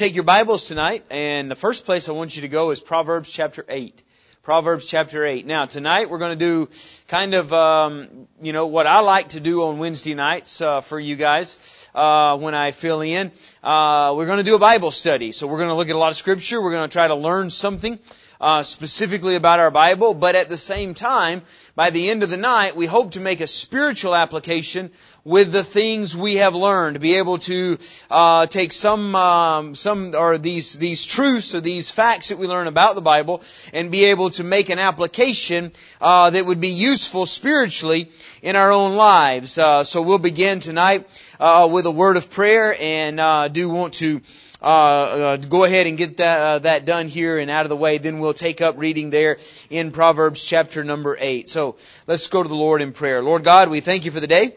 Take your Bibles tonight, and the first place I want you to go is Proverbs chapter 8. Proverbs chapter 8. Now, tonight we're going to do kind of, what I like to do on Wednesday nights for you guys when I fill in. We're going to do a Bible study. So we're going to look at a lot of Scripture. We're going to try to learn something specifically about our Bible, but at the same time, by the end of the night, we hope to make a spiritual application with the things we have learned, to be able to take some or these truths or these facts that we learn about the Bible and be able to make an application that would be useful spiritually in our own lives. So we'll begin tonight with a word of prayer, and do want to go ahead and get that done here and out of the way. Then we'll take up reading there in Proverbs chapter number 8. So let's go to the Lord in prayer. Lord God, we thank you for the day.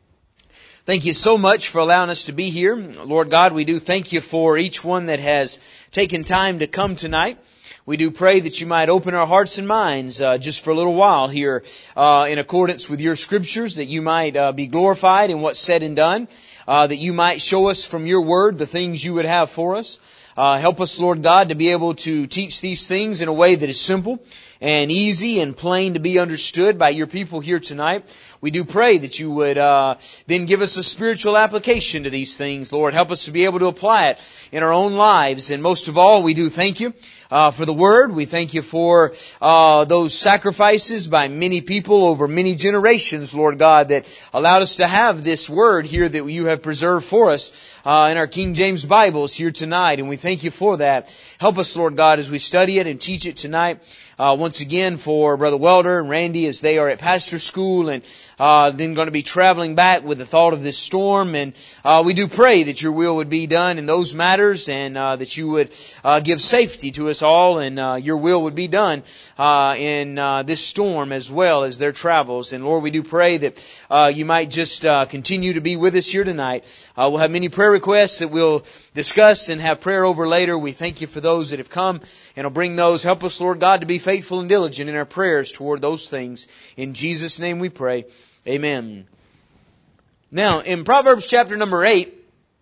Thank you so much for allowing us to be here. Lord God, we do thank you for each one that has taken time to come tonight. We do pray that you might open our hearts and minds just for a little while here in accordance with your Scriptures, that you might be glorified in what's said and done, that you might show us from your Word the things you would have for us. Help us, Lord God, to be able to teach these things in a way that is simple and easy and plain to be understood by your people here tonight. We do pray that you would then give us a spiritual application to these things. Lord, help us to be able to apply it in our own lives. And most of all, we do thank you for the Word. We thank you for those sacrifices by many people over many generations, Lord God, that allowed us to have this Word here that you have preserved for us in our King James Bibles here tonight. And we thank you for that. Help us, Lord God, as we study it and teach it tonight. Once again for Brother Welder and Randy as they are at pastor school and then going to be traveling back with the thought of this storm. And we do pray that your will would be done in those matters, and that you would give safety to us all, and your will would be done in this storm as well as their travels. And Lord, we do pray that you might just continue to be with us here tonight. We'll have many prayer requests that we'll discuss and have prayer over later. We thank you for those that have come, and will bring those. Help us, Lord God, to be faithful and diligent in our prayers toward those things. In Jesus' name we pray. Amen. Now, in Proverbs chapter number 8,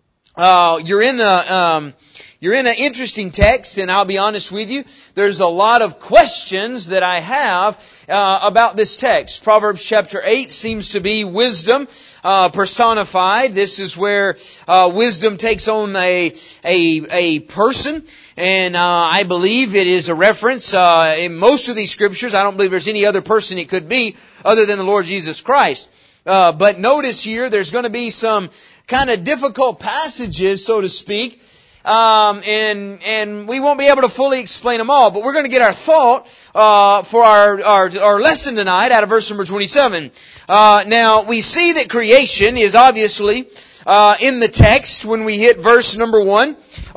you're in an interesting text, and I'll be honest with you, there's a lot of questions that I have about this text. Proverbs chapter 8 seems to be wisdom personified. This is where wisdom takes on a person. And I believe it is a reference in most of these Scriptures. I don't believe there's any other person it could be other than the Lord Jesus Christ. But notice here, there's going to be some kind of difficult passages, so to speak. And we won't be able to fully explain them all, but we're going to get our thought for our lesson tonight out of verse number 27. Now, we see that creation is obviously in the text when we hit verse number 1.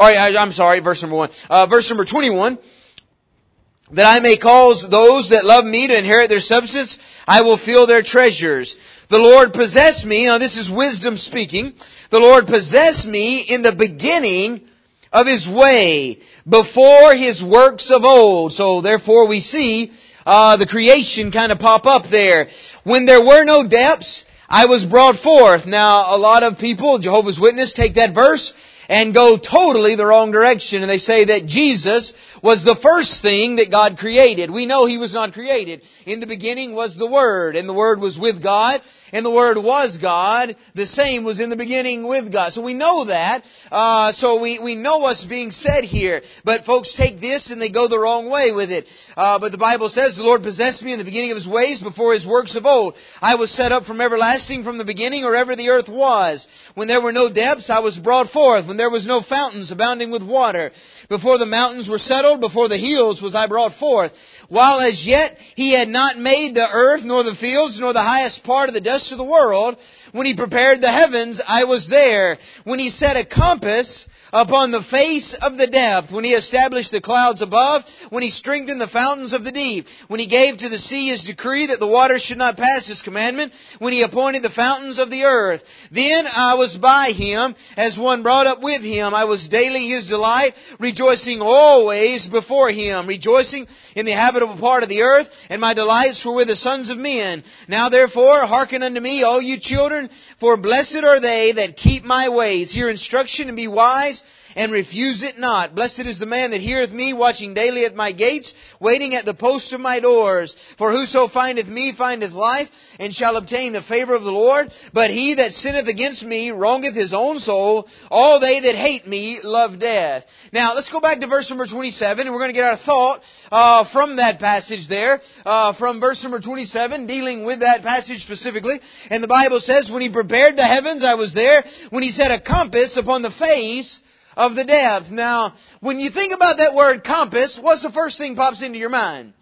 Verse number 21. That I may cause those that love me to inherit their substance, I will fill their treasures. The Lord possess me. Now this is wisdom speaking. The Lord possess me in the beginning of His way, before His works of old. So therefore we see the creation kind of pop up there. When there were no depths, I was brought forth. Now a lot of people, Jehovah's Witnesses, take that verse and go totally the wrong direction. And they say that Jesus was the first thing that God created. We know He was not created. In the beginning was the Word, and the Word was with God, and the Word was God. The same was in the beginning with God. So we know that. So we know what's being said here. But folks take this and they go the wrong way with it. But the Bible says, the Lord possessed me in the beginning of His ways, before His works of old. I was set up from everlasting, from the beginning, or ever the earth was. When there were no depths, I was brought forth. When there was no fountains abounding with water. Before the mountains were settled, before the hills was I brought forth. While as yet He had not made the earth, nor the fields, nor the highest part of the dust of the world. When He prepared the heavens, I was there. When He set a compass upon the face of the depth, when He established the clouds above, when He strengthened the fountains of the deep, when He gave to the sea His decree that the waters should not pass His commandment, when He appointed the fountains of the earth. Then I was by Him as one brought up with Him. I was daily His delight, rejoicing always before Him, rejoicing in the habitable part of the earth, and my delights were with the sons of men. Now therefore hearken unto me, all you children, for blessed are they that keep my ways. Hear instruction and be wise, and refuse it not. Blessed is the man that heareth me, watching daily at my gates, waiting at the post of my doors. For whoso findeth me findeth life, and shall obtain the favor of the Lord. But he that sinneth against me wrongeth his own soul. All they that hate me love death. Now, let's go back to verse number 27, and we're going to get our thought from that passage there, from verse number 27, dealing with that passage specifically. And the Bible says, when He prepared the heavens, I was there. When He set a compass upon the face of the depth. Now, when you think about that word compass, what's the first thing pops into your mind?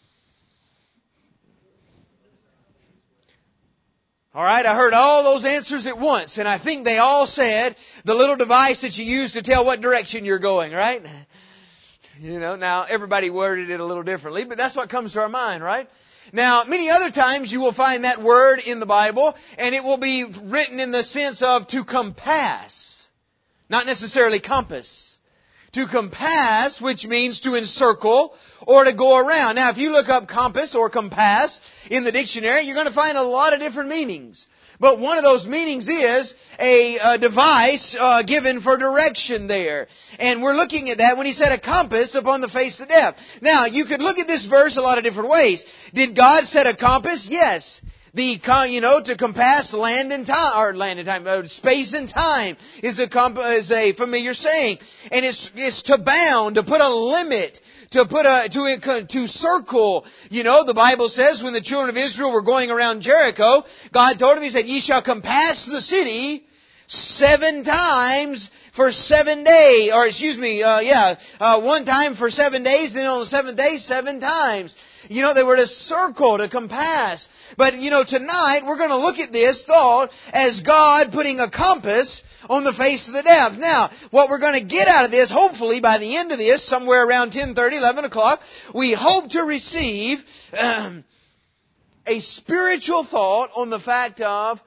All right, I heard all those answers at once, and I think they all said the little device that you use to tell what direction you're going, right? You know, now everybody worded it a little differently, but that's what comes to our mind, right? Now, many other times you will find that word in the Bible, and it will be written in the sense of to compass, not necessarily compass. To compass, which means to encircle or to go around. Now, if you look up compass or compass in the dictionary, you're going to find a lot of different meanings. But one of those meanings is a device given for direction there. And we're looking at that when He set a compass upon the face of the depth. Now, you could look at this verse a lot of different ways. Did God set a compass? Yes. To compass land and time, space and time is a familiar saying. And it's to bound, to put a limit, to circle. You know, the Bible says when the children of Israel were going around Jericho, God told them, He said, ye shall compass the city 7 times for 7 days, one time for 7 days, then on the 7th day, 7 times. You know, they were to circle, to compass. But, tonight we're going to look at this thought as God putting a compass on the face of the depth. Now, what we're going to get out of this, hopefully by the end of this, somewhere around 10:30, 11 o'clock, we hope to receive a spiritual thought on the fact of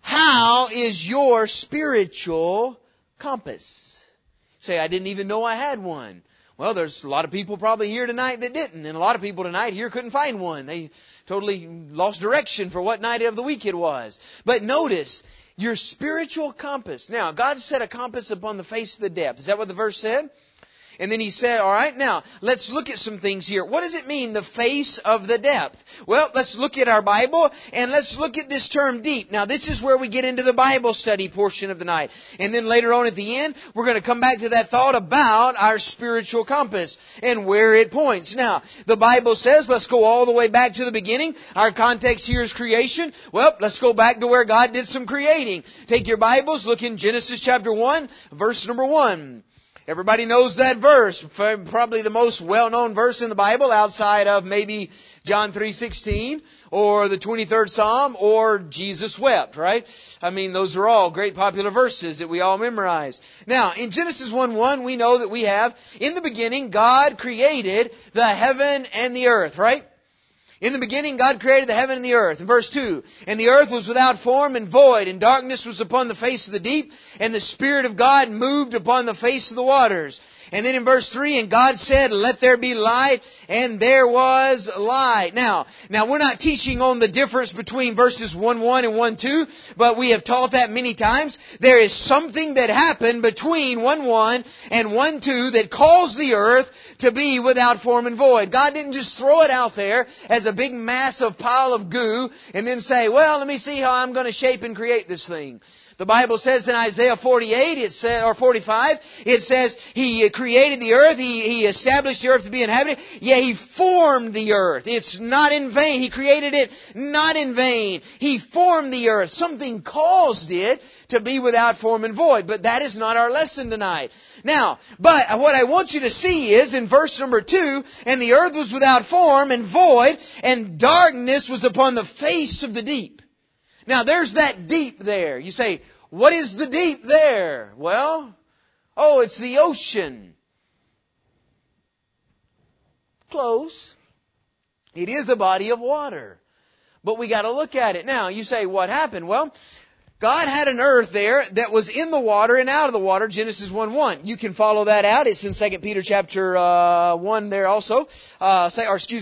how is your spiritual compass? Say, I didn't even know I had one. Well, there's a lot of people probably here tonight that didn't, and a lot of people tonight here couldn't find one. They totally lost direction for what night of the week it was. But notice, your spiritual compass. Now, God set a compass upon the face of the depth. Is that what the verse said? And then He said, all right, now, let's look at some things here. What does it mean, the face of the depth? Well, let's look at our Bible, and let's look at this term deep. Now, this is where we get into the Bible study portion of the night. And then later on at the end, we're going to come back to that thought about our spiritual compass and where it points. Now, the Bible says, let's go all the way back to the beginning. Our context here is creation. Well, let's go back to where God did some creating. Take your Bibles, look in Genesis chapter 1, verse number 1. Everybody knows that verse, probably the most well-known verse in the Bible outside of maybe John 3:16 or the 23rd Psalm or Jesus wept, right? I mean, those are all great popular verses that we all memorize. Now, in Genesis 1:1, we know that we have, in the beginning, God created the heaven and the earth, right? In the beginning, God created the heaven and the earth. In verse 2, and the earth was without form and void, and darkness was upon the face of the deep, and the Spirit of God moved upon the face of the waters. And then in verse 3, and God said, let there be light, and there was light. Now we're not teaching on the difference between verses 1:1 and 1:2, but we have taught that many times. There is something that happened between 1:1 and 1:2 that caused the earth to be without form and void. God didn't just throw it out there as a big massive pile of goo and then say, well, let me see how I'm going to shape and create this thing. The Bible says in Isaiah 48, or 45, it says He created the earth, He established the earth to be inhabited, yet He formed the earth. It's not in vain. He created it not in vain. He formed the earth. Something caused it to be without form and void. But that is not our lesson tonight. Now, but what I want you to see is in verse number 2, and the earth was without form and void, and darkness was upon the face of the deep. Now, there's that deep there. You say, what is the deep there? Well, it's the ocean. Close. It is a body of water. But we got to look at it. Now, you say, what happened? Well, God had an earth there that was in the water and out of the water, Genesis 1:1. You can follow that out. It's in 2 Peter chapter 1 there also. 1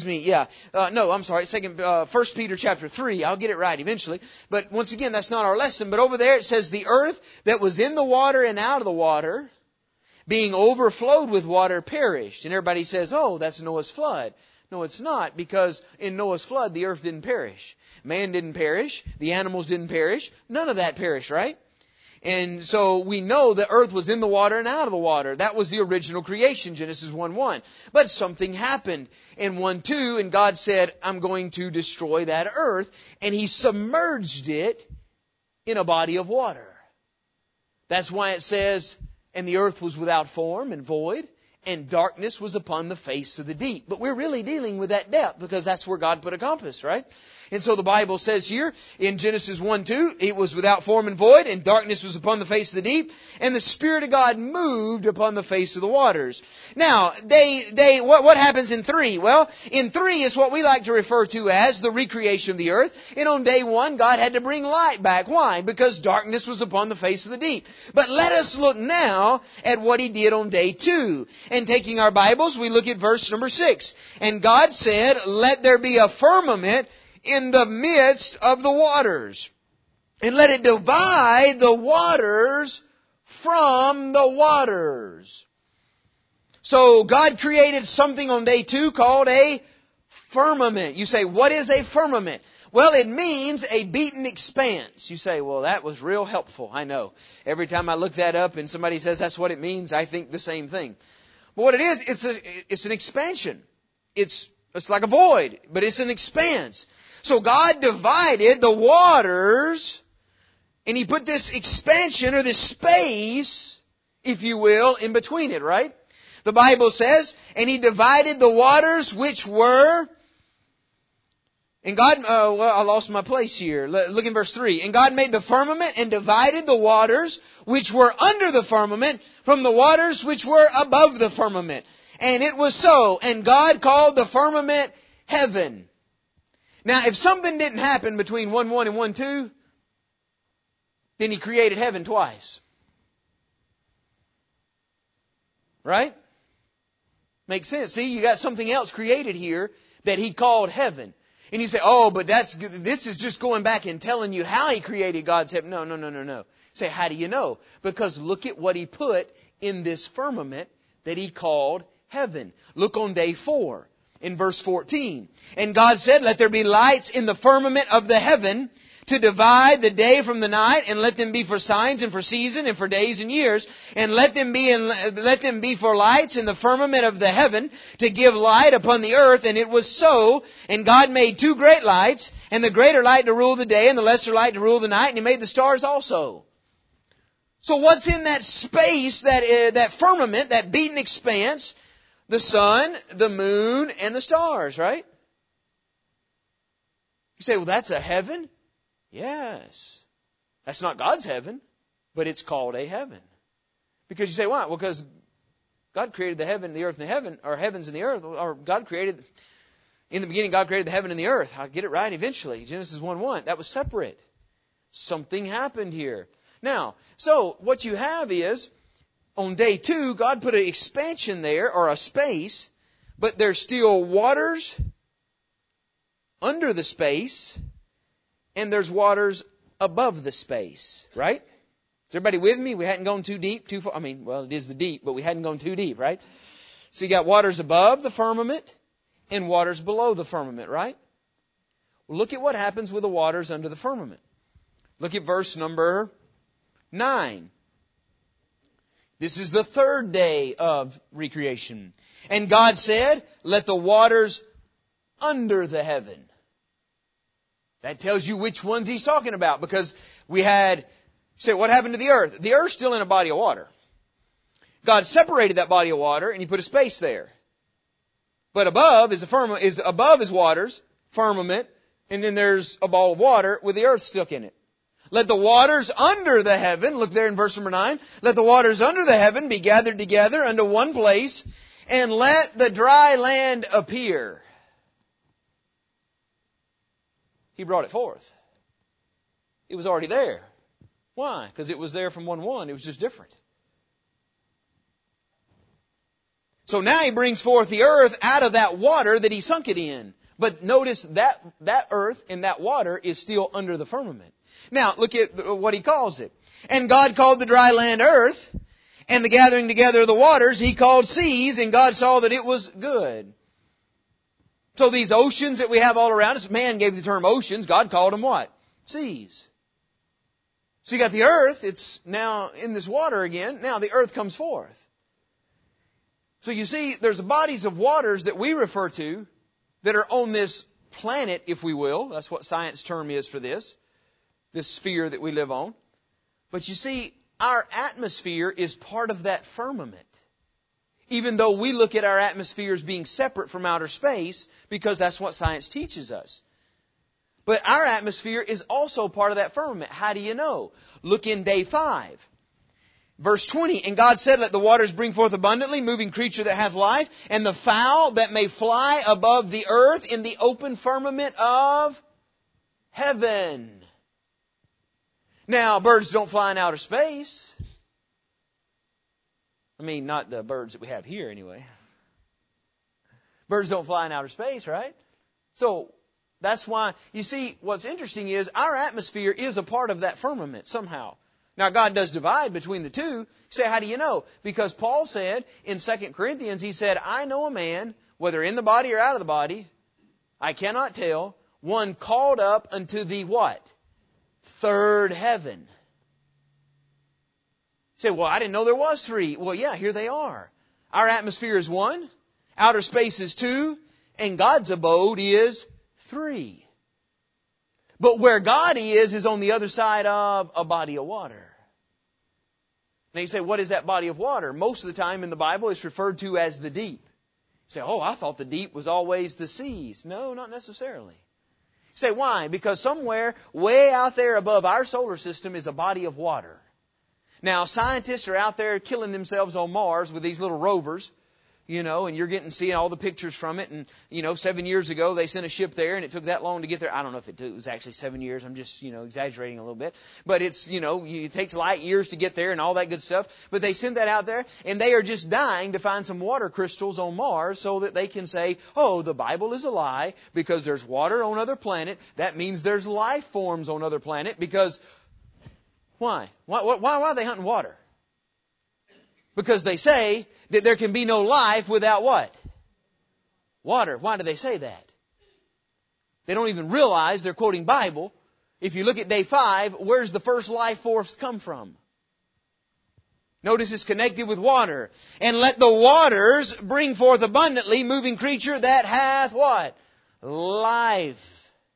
Peter chapter 3. I'll get it right eventually. But once again, that's not our lesson. But over there it says the earth that was in the water and out of the water. being overflowed with water, perished. And everybody says, oh, that's Noah's flood. No, it's not, because in Noah's flood, the earth didn't perish. Man didn't perish. The animals didn't perish. None of that perished, right? And so we know the earth was in the water and out of the water. That was the original creation, Genesis 1:1. But something happened in 1:2, and God said, I'm going to destroy that earth. And He submerged it in a body of water. That's why it says, and the earth was without form and void, and darkness was upon the face of the deep. But we're really dealing with that depth, because that's where God put a compass, right? And so the Bible says here in Genesis 1:2, it was without form and void, and darkness was upon the face of the deep, and the Spirit of God moved upon the face of the waters. Now, what happens in 3? Well, in 3 is what we like to refer to as the recreation of the earth. And on day 1, God had to bring light back. Why? Because darkness was upon the face of the deep. But let us look now at what He did on day 2. And taking our Bibles, we look at verse number 6. And God said, let there be a firmament in the midst of the waters, and let it divide the waters from the waters. So God created something on day 2 called a firmament. You say, what is a firmament? Well, it means a beaten expanse. You say, well, that was real helpful. I know. Every time I look that up and somebody says that's what it means, I think the same thing. But what it is, it's an expansion. It's like a void, but it's an expanse. So God divided the waters, and He put this expansion or this space, if you will, in between it, right? The Bible says, and He divided the waters which were, and God, I lost my place here. Look in verse 3. And God made the firmament and divided the waters which were under the firmament from the waters which were above the firmament. And it was so. And God called the firmament heaven. Now, if something didn't happen between 1:1 and 1:2, then He created heaven twice. Right? Makes sense. See, you got something else created here that He called heaven. And you say, oh, but this is just going back and telling you how He created God's heaven. No. You say, how do you know? Because look at what He put in this firmament that He called heaven. Look on day 4. In verse 14. And God said, let there be lights in the firmament of the heaven to divide the day from the night, and let them be for signs and for season and for days and years, and let them be for lights in the firmament of the heaven to give light upon the earth. And it was so. And God made 2 great lights, and the greater light to rule the day, and the lesser light to rule the night, and He made the stars also. So what's in that space, that firmament, that beaten expanse? The sun, the moon, and the stars, right? You say, well, that's a heaven? Yes. That's not God's heaven, but it's called a heaven. Because you say, why? Well, because God created the heaven, the earth, and the heaven, or heavens and the earth, or God created, in the beginning, God created the heaven and the earth. I'll get it right eventually. Genesis 1:1. That was separate. Something happened here. Now, so what you have is, on day 2, God put an expansion there, or a space, but there's still waters under the space, and there's waters above the space, right? Is everybody with me? We hadn't gone too deep, too far. I mean, well, it is the deep, but we hadn't gone too deep, right? So you got waters above the firmament and waters below the firmament, right? Well, look at what happens with the waters under the firmament. Look at verse number 9. This is the 3rd day of recreation. And God said, let the waters under the heaven. That tells you which ones He's talking about, because we had, say, what happened to the earth? The earth's still in a body of water. God separated that body of water and He put a space there. But above is above is waters, firmament, and then there's a ball of water with the earth stuck in it. Let the waters under the heaven, look there in verse number 9, let the waters under the heaven be gathered together unto one place, and let the dry land appear. He brought it forth. It was already there. Why? Because it was there from 1:1. It was just different. So now He brings forth the earth out of that water that He sunk it in. But notice that earth and that water is still under the firmament. Now, look at what He calls it. And God called the dry land earth, And the gathering together of the waters He called seas, and God saw that it was good. So these oceans that we have all around us, man gave the term oceans, God called them what? Seas. So you got the earth, it's now in this water again, now the earth comes forth. So you see, there's bodies of waters that we refer to that are on this planet, if we will. That's what science term is for this sphere that we live on. But you see, our atmosphere is part of that firmament. Even though we look at our atmosphere as being separate from outer space, because that's what science teaches us. But our atmosphere is also part of that firmament. How do you know? Look in day 5. Verse 20, and God said, let the waters bring forth abundantly, moving creature that hath life, and the fowl that may fly above the earth in the open firmament of heaven. Now, birds don't fly in outer space. I mean, not the birds that we have here anyway. Birds don't fly in outer space, right? So, that's why, you see, what's interesting is our atmosphere is a part of that firmament somehow. Now, God does divide between the two. You say, how do you know? Because Paul said in 2 Corinthians, he said, I know a man, whether in the body or out of the body, I cannot tell, one called up unto the what? Third heaven. You say, well, I didn't know there was 3. Well, yeah, here they are. Our atmosphere is 1, outer space is 2, and God's abode is 3. But where God is on the other side of a body of water. Now you say, what is that body of water? Most of the time in the Bible it's referred to as the deep. You say, oh, I thought the deep was always the seas. No, not necessarily. You say, why? Because somewhere way out there above our solar system is a body of water. Now, scientists are out there killing themselves on Mars with these little rovers. And you're seeing all the pictures from it. And, 7 years ago, they sent a ship there, and it took that long to get there. I don't know if it was actually 7 years. I'm just, exaggerating a little bit. But it's, it takes light years to get there and all that good stuff. But they sent that out there, and they are just dying to find some water crystals on Mars so that they can say, oh, the Bible is a lie because there's water on other planet. That means there's life forms on other planet because, why? Why are they hunting water? Because they say that there can be no life without what? Water. Why do they say that? They don't even realize they're quoting Bible. If you look at day 5, where's the first life force come from? Notice it's connected with water. And let the waters bring forth abundantly, moving creature that hath what? Life.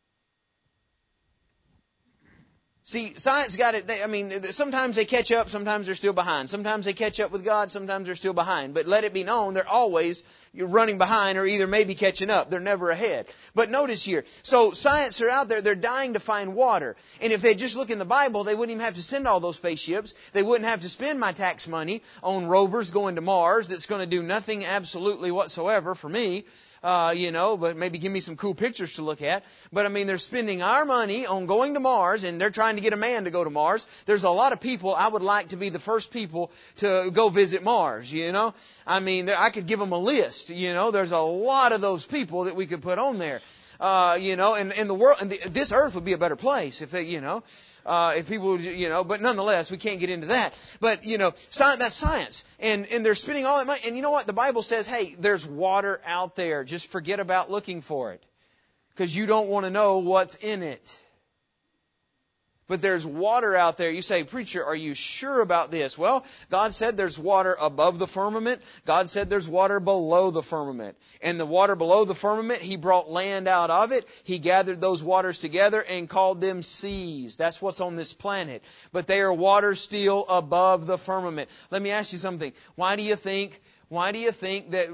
See, science got it. Sometimes they catch up, sometimes they're still behind. Sometimes they catch up with God, sometimes they're still behind. But let it be known, they're always running behind or either maybe catching up. They're never ahead. But notice here, so science are out there, they're dying to find water. And if they just look in the Bible, they wouldn't even have to send all those spaceships. They wouldn't have to spend my tax money on rovers going to Mars that's going to do nothing absolutely whatsoever for me. But maybe give me some cool pictures to look at. But they're spending our money on going to Mars, and they're trying to get a man to go to Mars. There's a lot of people I would like to be the first people to go visit Mars, I could give them a list, There's a lot of those people that we could put on there. And the world, and this earth would be a better place if they, if people, but nonetheless, we can't get into that. But, that's science. And they're spending all that money. And you know what? The Bible says, hey, there's water out there. Just forget about looking for it. Because you don't want to know what's in it. But there's water out there. You say, preacher, are you sure about this? Well, God said there's water above the firmament. God said there's water below the firmament. And the water below the firmament, He brought land out of it. He gathered those waters together and called them seas. That's what's on this planet. But they are waters still above the firmament. Let me ask you something. Why do you think that,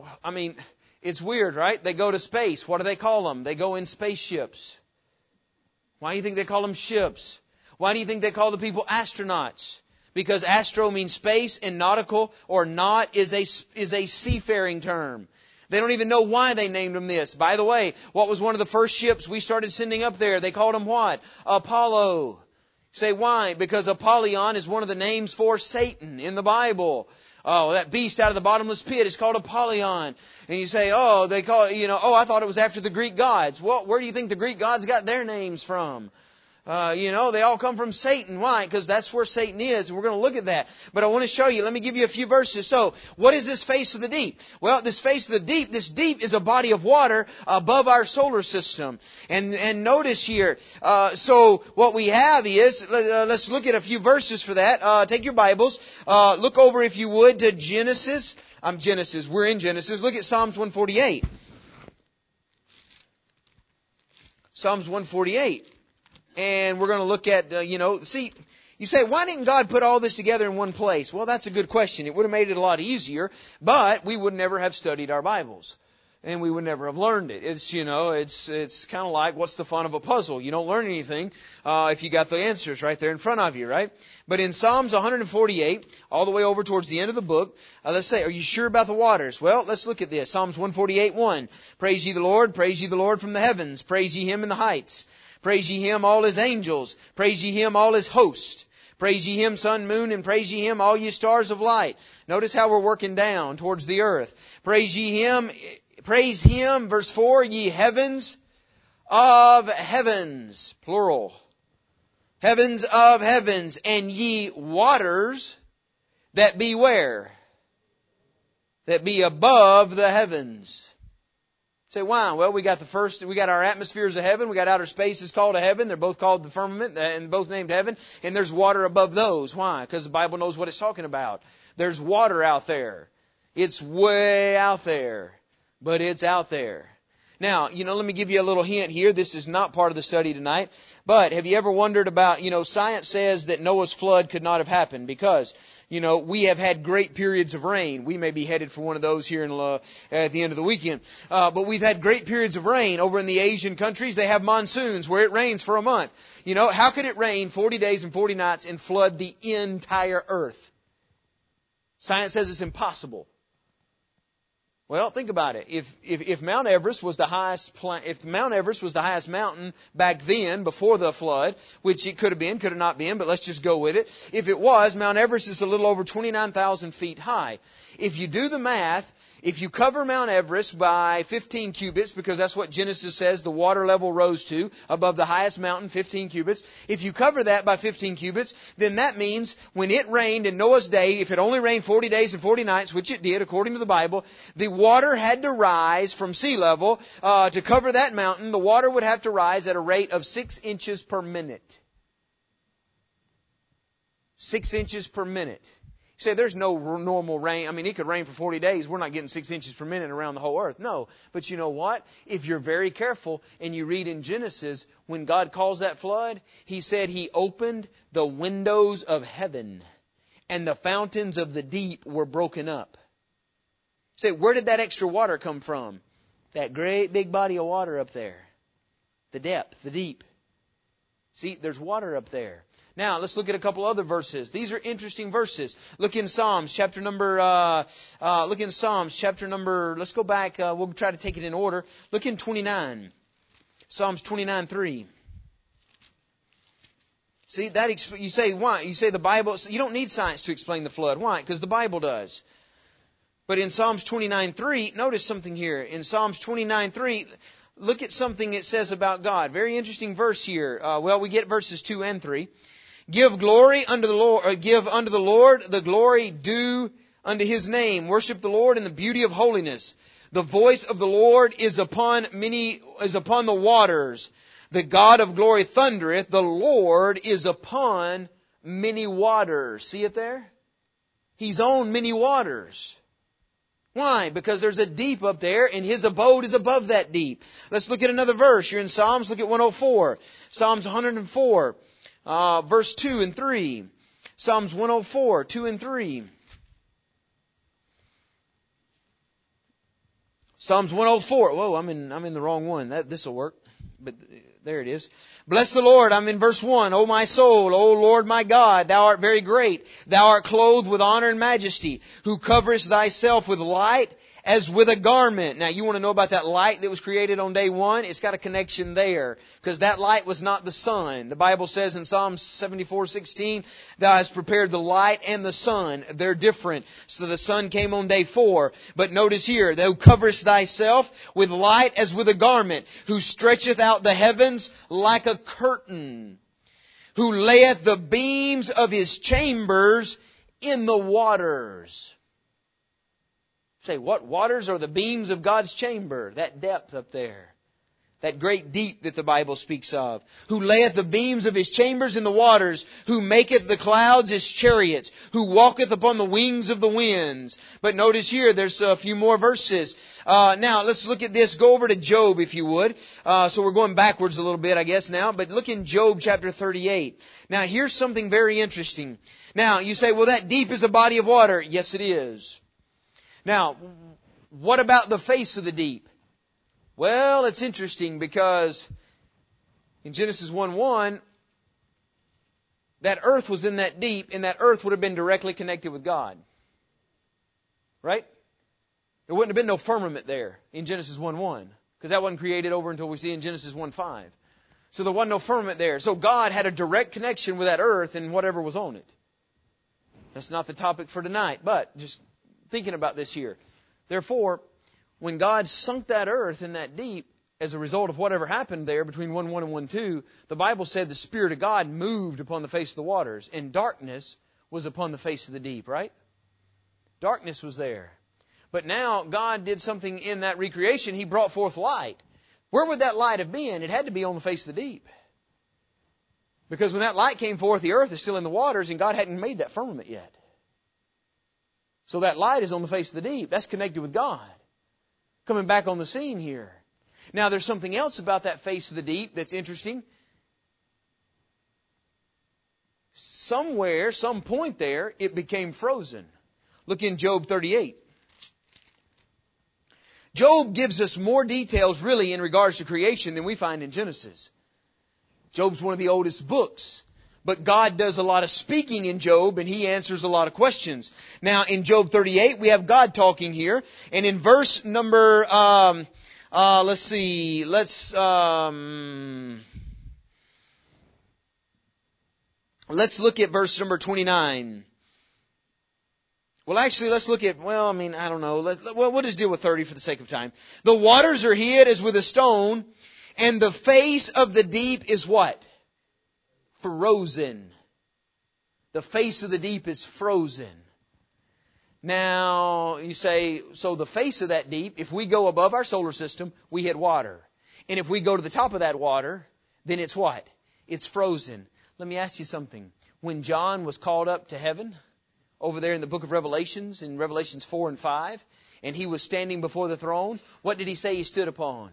it's weird, right? They go to space. What do they call them? They go in spaceships. Why do you think they call them ships? Why do you think they call the people astronauts? Because astro means space and nautical or naut is a seafaring term. They don't even know why they named them this. By the way, what was one of the first ships we started sending up there? They called them what? Apollo. You say why? Because Apollyon is one of the names for Satan in the Bible. Oh, that beast out of the bottomless pit is called Apollyon. And you say, I thought it was after the Greek gods. Well, where do you think the Greek gods got their names from? They all come from Satan. Why? Because that's where Satan is, and we're going to look at that. But I want to show you, let me give you a few verses. So, what is this face of the deep? Well, this face of the deep, this deep is a body of water above our solar system. And notice here, so what we have is, let's look at a few verses for that. Take your Bibles, look over if you would to Genesis. We're in Genesis. Look at Psalms 148. Psalms 148. And we're going to look at, you say, why didn't God put all this together in one place? Well, that's a good question. It would have made it a lot easier, but we would never have studied our Bibles. And we would never have learned it. It's kind of like, what's the fun of a puzzle? You don't learn anything if you got the answers right there in front of you, right? But in Psalms 148, all the way over towards the end of the book, let's say, are you sure about the waters? Well, let's look at this. Psalms 148:1. Praise ye the Lord from the heavens. Praise ye Him in the heights. Praise ye Him, all His angels. Praise ye Him, all His host. Praise ye Him, sun, moon, and praise ye Him, all ye stars of light. Notice how we're working down towards the earth. Praise Him, verse 4, ye heavens of heavens, plural. Heavens of heavens, and ye waters that be where? That be above the heavens. Say, why? Well, we got our atmospheres of heaven. We got outer space is called a heaven. They're both called the firmament and both named heaven. And there's water above those. Why? Because the Bible knows what it's talking about. There's water out there. It's way out there. But it's out there. Now, let me give you a little hint here. This is not part of the study tonight. But have you ever wondered about, science says that Noah's flood could not have happened because, we have had great periods of rain. We may be headed for one of those here at the end of the weekend. But we've had great periods of rain. Over in the Asian countries, they have monsoons where it rains for a month. How could it rain 40 days and 40 nights and flood the entire earth? Science says it's impossible. Well, think about it. If Mount Everest was the highest mountain back then before the flood, which it could have not been, but let's just go with it. If it was, Mount Everest is a little over 29,000 feet high. If you do the math, if you cover Mount Everest by 15 cubits, because that's what Genesis says the water level rose to, above the highest mountain, 15 cubits. If you cover that by 15 cubits, then that means when it rained in Noah's day, if it only rained 40 days and 40 nights, which it did according to the Bible, the water had to rise from sea level to cover that mountain. The water would have to rise at a rate of 6 inches per minute. 6 inches per minute. You say there's no normal rain. I mean, it could rain for 40 days. We're not getting 6 inches per minute around the whole earth. No. But you know what? If you're very careful and you read in Genesis, when God calls that flood, He said He opened the windows of heaven and the fountains of the deep were broken up. You say, where did that extra water come from? That great big body of water up there. The depth, the deep. See, there's water up there. Now, let's look at a couple other verses. These are interesting verses. Look in Psalms, let's go back, we'll try to take it in order. Look in 29. Psalms 29:3. See, you say, why? You say the Bible, you don't need science to explain the flood. Why? Because the Bible does. But in Psalms 29:3, notice something here. In Psalms 29:3, look at something it says about God. Very interesting verse here. We get verses 2 and 3. Give glory unto the Lord, or give unto the Lord the glory due unto His name. Worship the Lord in the beauty of holiness. The voice of the Lord is upon the waters. The God of glory thundereth. The Lord is upon many waters. See it there? He's on many waters. Why? Because there's a deep up there and His abode is above that deep. Let's look at another verse. You're in Psalms. Look at 104. Psalms 104. Verse 2 and 3. Psalms 104, 2 and 3. Psalms 104. Whoa, I'm in the wrong one. This will work. But there it is. Bless the Lord. I'm in verse 1. O my soul, O Lord my God, Thou art very great. Thou art clothed with honor and majesty, who coverest Thyself with light as with a garment. Now, you want to know about that light that was created on day one? It's got a connection there, because that light was not the sun. The Bible says in Psalm 74:16, Thou hast prepared the light and the sun. They're different. So the sun came on day 4. But notice here, Thou coverest Thyself with light as with a garment, who stretcheth out the heavens like a curtain. who layeth the beams of His chambers in the waters. Say, what waters are the beams of God's chamber? That depth up there. That great deep that the Bible speaks of. Who layeth the beams of His chambers in the waters, who maketh the clouds His chariots, who walketh upon the wings of the winds. But notice here, there's a few more verses. Now, let's look at this. Go over to Job, if you would. So we're going backwards a little bit, I guess, now. But look in Job chapter 38. Now, here's something very interesting. Now, you say, well, that deep is a body of water. Yes, it is. Now, what about the face of the deep? Well, it's interesting because in Genesis 1:1, that earth was in that deep, and that earth would have been directly connected with God. Right? There wouldn't have been no firmament there in Genesis 1:1, because that wasn't created over until we see in Genesis 1:5. So there wasn't no firmament there. So God had a direct connection with that earth and whatever was on it. That's not the topic for tonight, but just thinking about this here. Therefore, when God sunk that earth in that deep, as a result of whatever happened there between 1:1 and 1:2, the Bible said the Spirit of God moved upon the face of the waters, and darkness was upon the face of the deep, right? Darkness was there. But now God did something in that recreation. He brought forth light. Where would that light have been? It had to be on the face of the deep. Because when that light came forth, the earth is still in the waters, and God hadn't made that firmament yet. So that light is on the face of the deep. That's connected with God. Coming back on the scene here. Now there's something else about that face of the deep that's interesting. Somewhere, some point there, it became frozen. Look in Job 38. Job gives us more details really in regards to creation than we find in Genesis. Job's one of the oldest books. But God does a lot of speaking in Job, and He answers a lot of questions. Now, in Job 38, we have God talking here. And in verse number, let's look at verse number 29. Well, actually, let's look at, I don't know. We'll just deal with 30 for the sake of time. The waters are hid as with a stone, and the face of the deep is what? Frozen. The face of the deep is frozen. Now, you say, so the face of that deep, if we go above our solar system, we hit water. And if we go to the top of that water, then it's what? It's frozen. Let me ask you something. When John was called up to heaven, over there in the book of Revelations, in Revelations 4 and 5, and he was standing before the throne, what did he say he stood upon?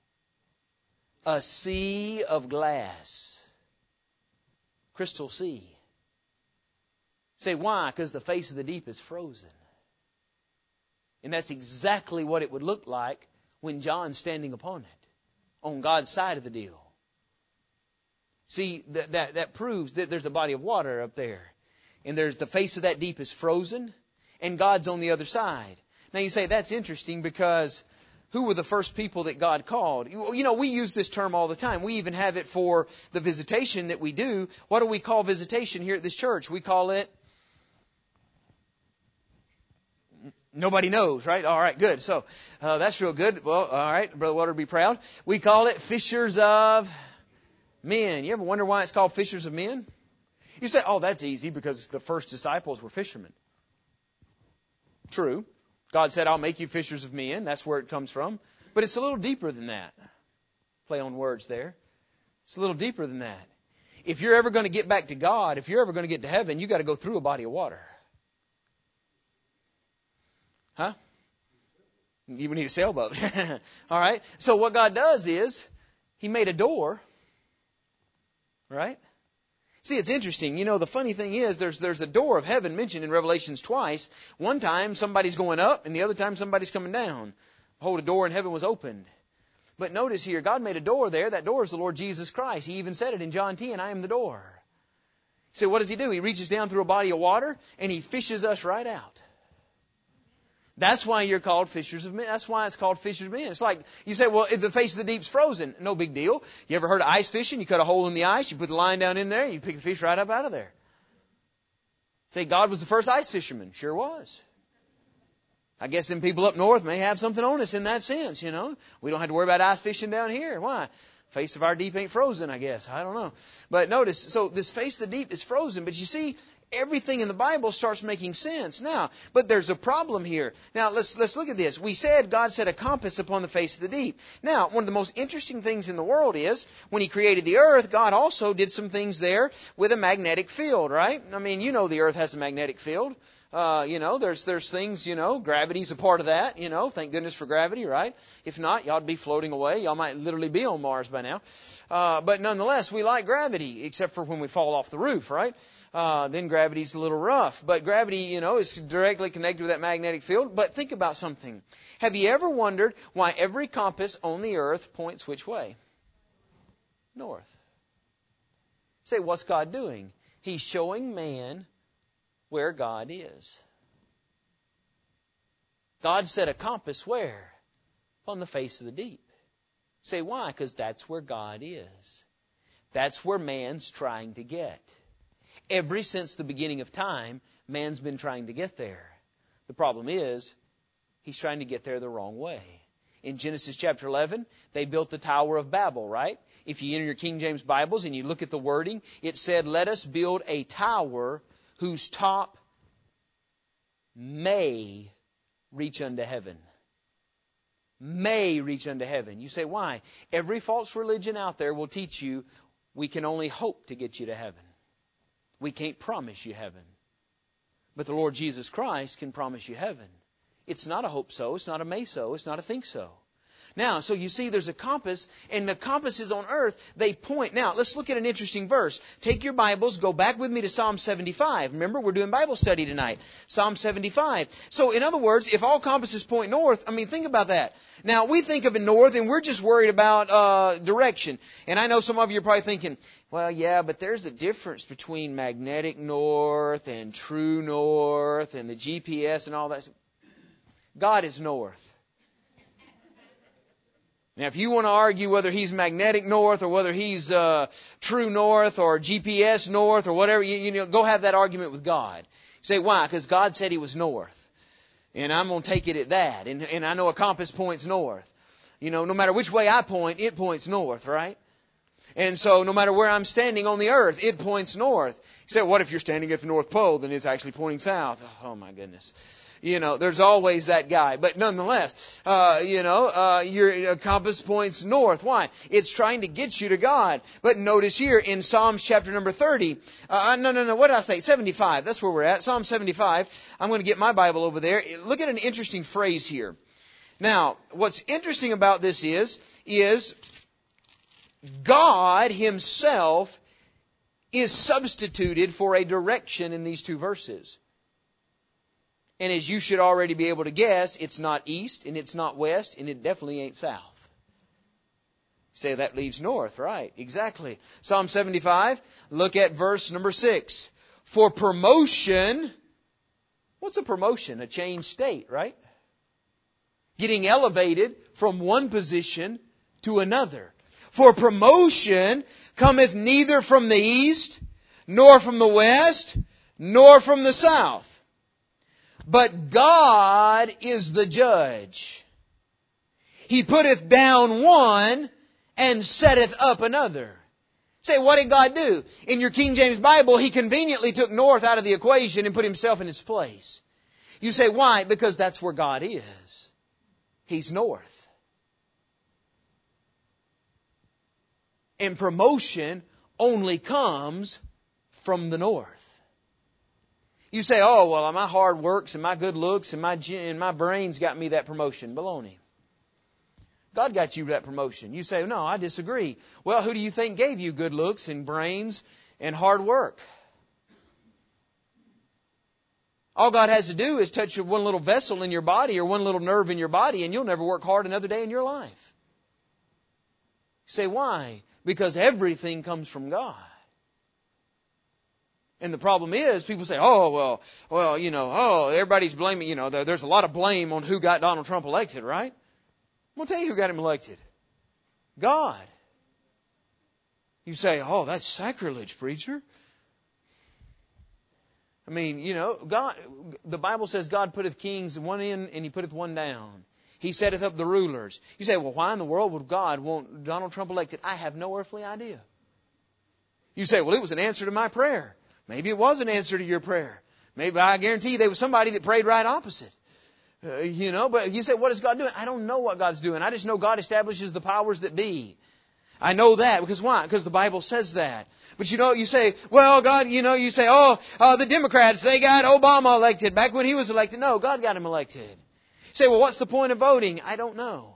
A sea of glass. Crystal sea. Say, why? Because the face of the deep is frozen. And that's exactly what it would look like when John's standing upon it, on God's side of the deal. See, that proves that there's a body of water up there. And there's the face of that deep is frozen, and God's on the other side. Now you say, that's interesting because who were the first people that God called? You know, we use this term all the time. We even have it for the visitation that we do. What do we call visitation here at this church? We call it... Nobody knows, right? All right, good. So, that's real good. Well, all right, Brother Water, be proud. We call it fishers of men. You ever wonder why it's called fishers of men? You say, oh, that's easy because the first disciples were fishermen. True. God said, I'll make you fishers of men. That's where it comes from. But it's a little deeper than that. Play on words there. It's a little deeper than that. If you're ever going to get back to God, if you're ever going to get to heaven, you've got to go through a body of water. Huh? You would need a sailboat. All right. So what God does is He made a door. Right? See, it's interesting. You know, the funny thing is there's a door of heaven mentioned in Revelations twice. One time somebody's going up and the other time somebody's coming down. Behold, a door in heaven was opened. But notice here, God made a door there. That door is the Lord Jesus Christ. He even said it in John 10, I am the door. So what does He do? He reaches down through a body of water and He fishes us right out. That's why you're called fishers of men. That's why it's called fishers of men. It's like, you say, well, if the face of the deep's frozen, no big deal. You ever heard of ice fishing? You cut a hole in the ice, you put the line down in there, you pick the fish right up out of there. Say, God was the first ice fisherman. Sure was. I guess them people up north may have something on us in that sense, you know. We don't have to worry about ice fishing down here. Why? Face of our deep ain't frozen, I guess. I don't know. But notice, so this face of the deep is frozen. But you see, everything in the Bible starts making sense now. But there's a problem here. Now, let's look at this. We said God set a compass upon the face of the deep. Now, one of the most interesting things in the world is, when He created the earth, God also did some things there with a magnetic field, right? I mean, you know the earth has a magnetic field. There's things, gravity's a part of that, thank goodness for gravity, right? If not, y'all would be floating away. Y'all might literally be on Mars by now. But nonetheless, we like gravity, except for when we fall off the roof, right? Then gravity's a little rough. But gravity, is directly connected with that magnetic field. But think about something. Have you ever wondered why every compass on the earth points which way? North. Say, what's God doing? He's showing man where God is. God set a compass where? On the face of the deep. Say, why? Because that's where God is. That's where man's trying to get. Ever since the beginning of time, man's been trying to get there. The problem is, he's trying to get there the wrong way. In Genesis chapter 11, they built the Tower of Babel, right? If you enter your King James Bibles and you look at the wording, it said, let us build a tower whose top may reach unto heaven. May reach unto heaven. You say, why? Every false religion out there will teach you we can only hope to get you to heaven. We can't promise you heaven. But the Lord Jesus Christ can promise you heaven. It's not a hope so. It's not a may so. It's not a think so. Now, so you see there's a compass, and the compasses on earth, they point. Now, let's look at an interesting verse. Take your Bibles, go back with me to Psalm 75. Remember, we're doing Bible study tonight. Psalm 75. So, in other words, if all compasses point north, think about that. Now, we think of it north, and we're just worried about direction. And I know some of you are probably thinking, well, yeah, but there's a difference between magnetic north and true north and the GPS and all that. God is north. Now, if you want to argue whether He's magnetic north or whether He's true north or GPS north or whatever, go have that argument with God. You say, why? Because God said He was north. And I'm going to take it at that. And I know a compass points north. No matter which way I point, it points north, right? And so no matter where I'm standing on the earth, it points north. You say, what if you're standing at the North Pole? Then it's actually pointing south. Oh, my goodness. There's always that guy. But nonetheless, your compass points north. Why? It's trying to get you to God. But notice here in Psalms chapter number 30, what did I say? 75. That's where we're at. Psalm 75. I'm going to get my Bible over there. Look at an interesting phrase here. Now, what's interesting about this is God Himself is substituted for a direction in these two verses. And as you should already be able to guess, it's not east and it's not west and it definitely ain't south. You say that leaves north, right? Exactly. Psalm 75, look at verse number 6. For promotion, what's a promotion? A changed state, right? Getting elevated from one position to another. For promotion cometh neither from the east, nor from the west, nor from the south. But God is the judge. He putteth down one and setteth up another. Say, what did God do? In your King James Bible, He conveniently took north out of the equation and put Himself in its place. You say, why? Because that's where God is. He's north. And promotion only comes from the north. You say, oh, well, my hard works and my good looks and my brains got me that promotion. Baloney. God got you that promotion. You say, no, I disagree. Well, who do you think gave you good looks and brains and hard work? All God has to do is touch one little vessel in your body or one little nerve in your body and you'll never work hard another day in your life. You say, why? Because everything comes from God. And the problem is, people say, everybody's blaming, there's a lot of blame on who got Donald Trump elected, right? I'm going to tell you who got him elected. God. You say, oh, that's sacrilege, preacher. God, the Bible says God putteth kings one in and He putteth one down. He setteth up the rulers. You say, well, why in the world would God want Donald Trump elected? I have no earthly idea. You say, well, it was an answer to my prayer. Maybe it was an answer to your prayer. Maybe, I guarantee you, there was somebody that prayed right opposite. But you say, what is God doing? I don't know what God's doing. I just know God establishes the powers that be. I know that. Because why? Because the Bible says that. But you say, well, God, you say, the Democrats, they got Obama elected back when he was elected. No, God got him elected. You say, well, what's the point of voting? I don't know.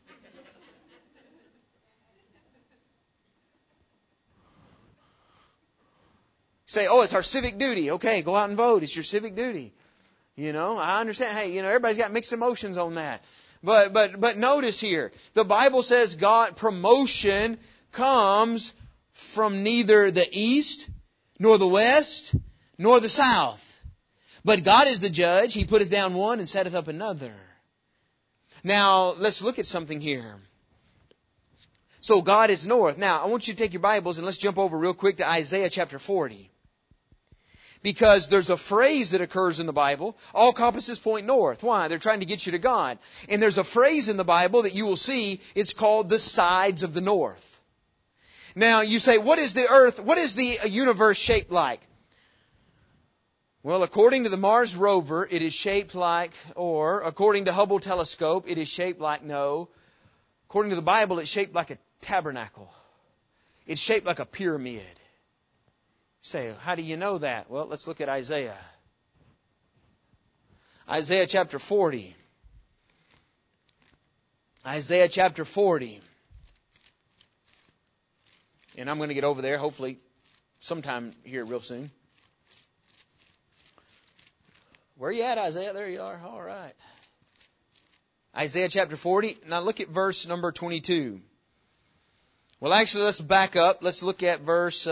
You say, it's our civic duty. Okay, go out and vote. It's your civic duty. I understand. Hey, everybody's got mixed emotions on that. But notice here, the Bible says promotion comes from neither the east, nor the west, nor the south. But God is the judge. He putteth down one and setteth up another. Now, let's look at something here. So God is north. Now, I want you to take your Bibles and let's jump over real quick to Isaiah chapter 40. Because there's a phrase that occurs in the Bible, all compasses point north. Why? They're trying to get you to God. And there's a phrase in the Bible that you will see, it's called the sides of the north. Now, you say, what is the universe shaped like? Well, according to the Mars rover, it is shaped like, or according to Hubble telescope, it is shaped like no. According to the Bible, it's shaped like a tabernacle. It's shaped like a pyramid. Say, how do you know that? Well, let's look at Isaiah. Isaiah chapter 40. Isaiah chapter 40. And I'm going to get over there, hopefully, sometime here real soon. Where are you at, Isaiah? There you are. All right. Isaiah chapter 40. Now look at verse number 22. Well, actually, let's back up. Let's look at verse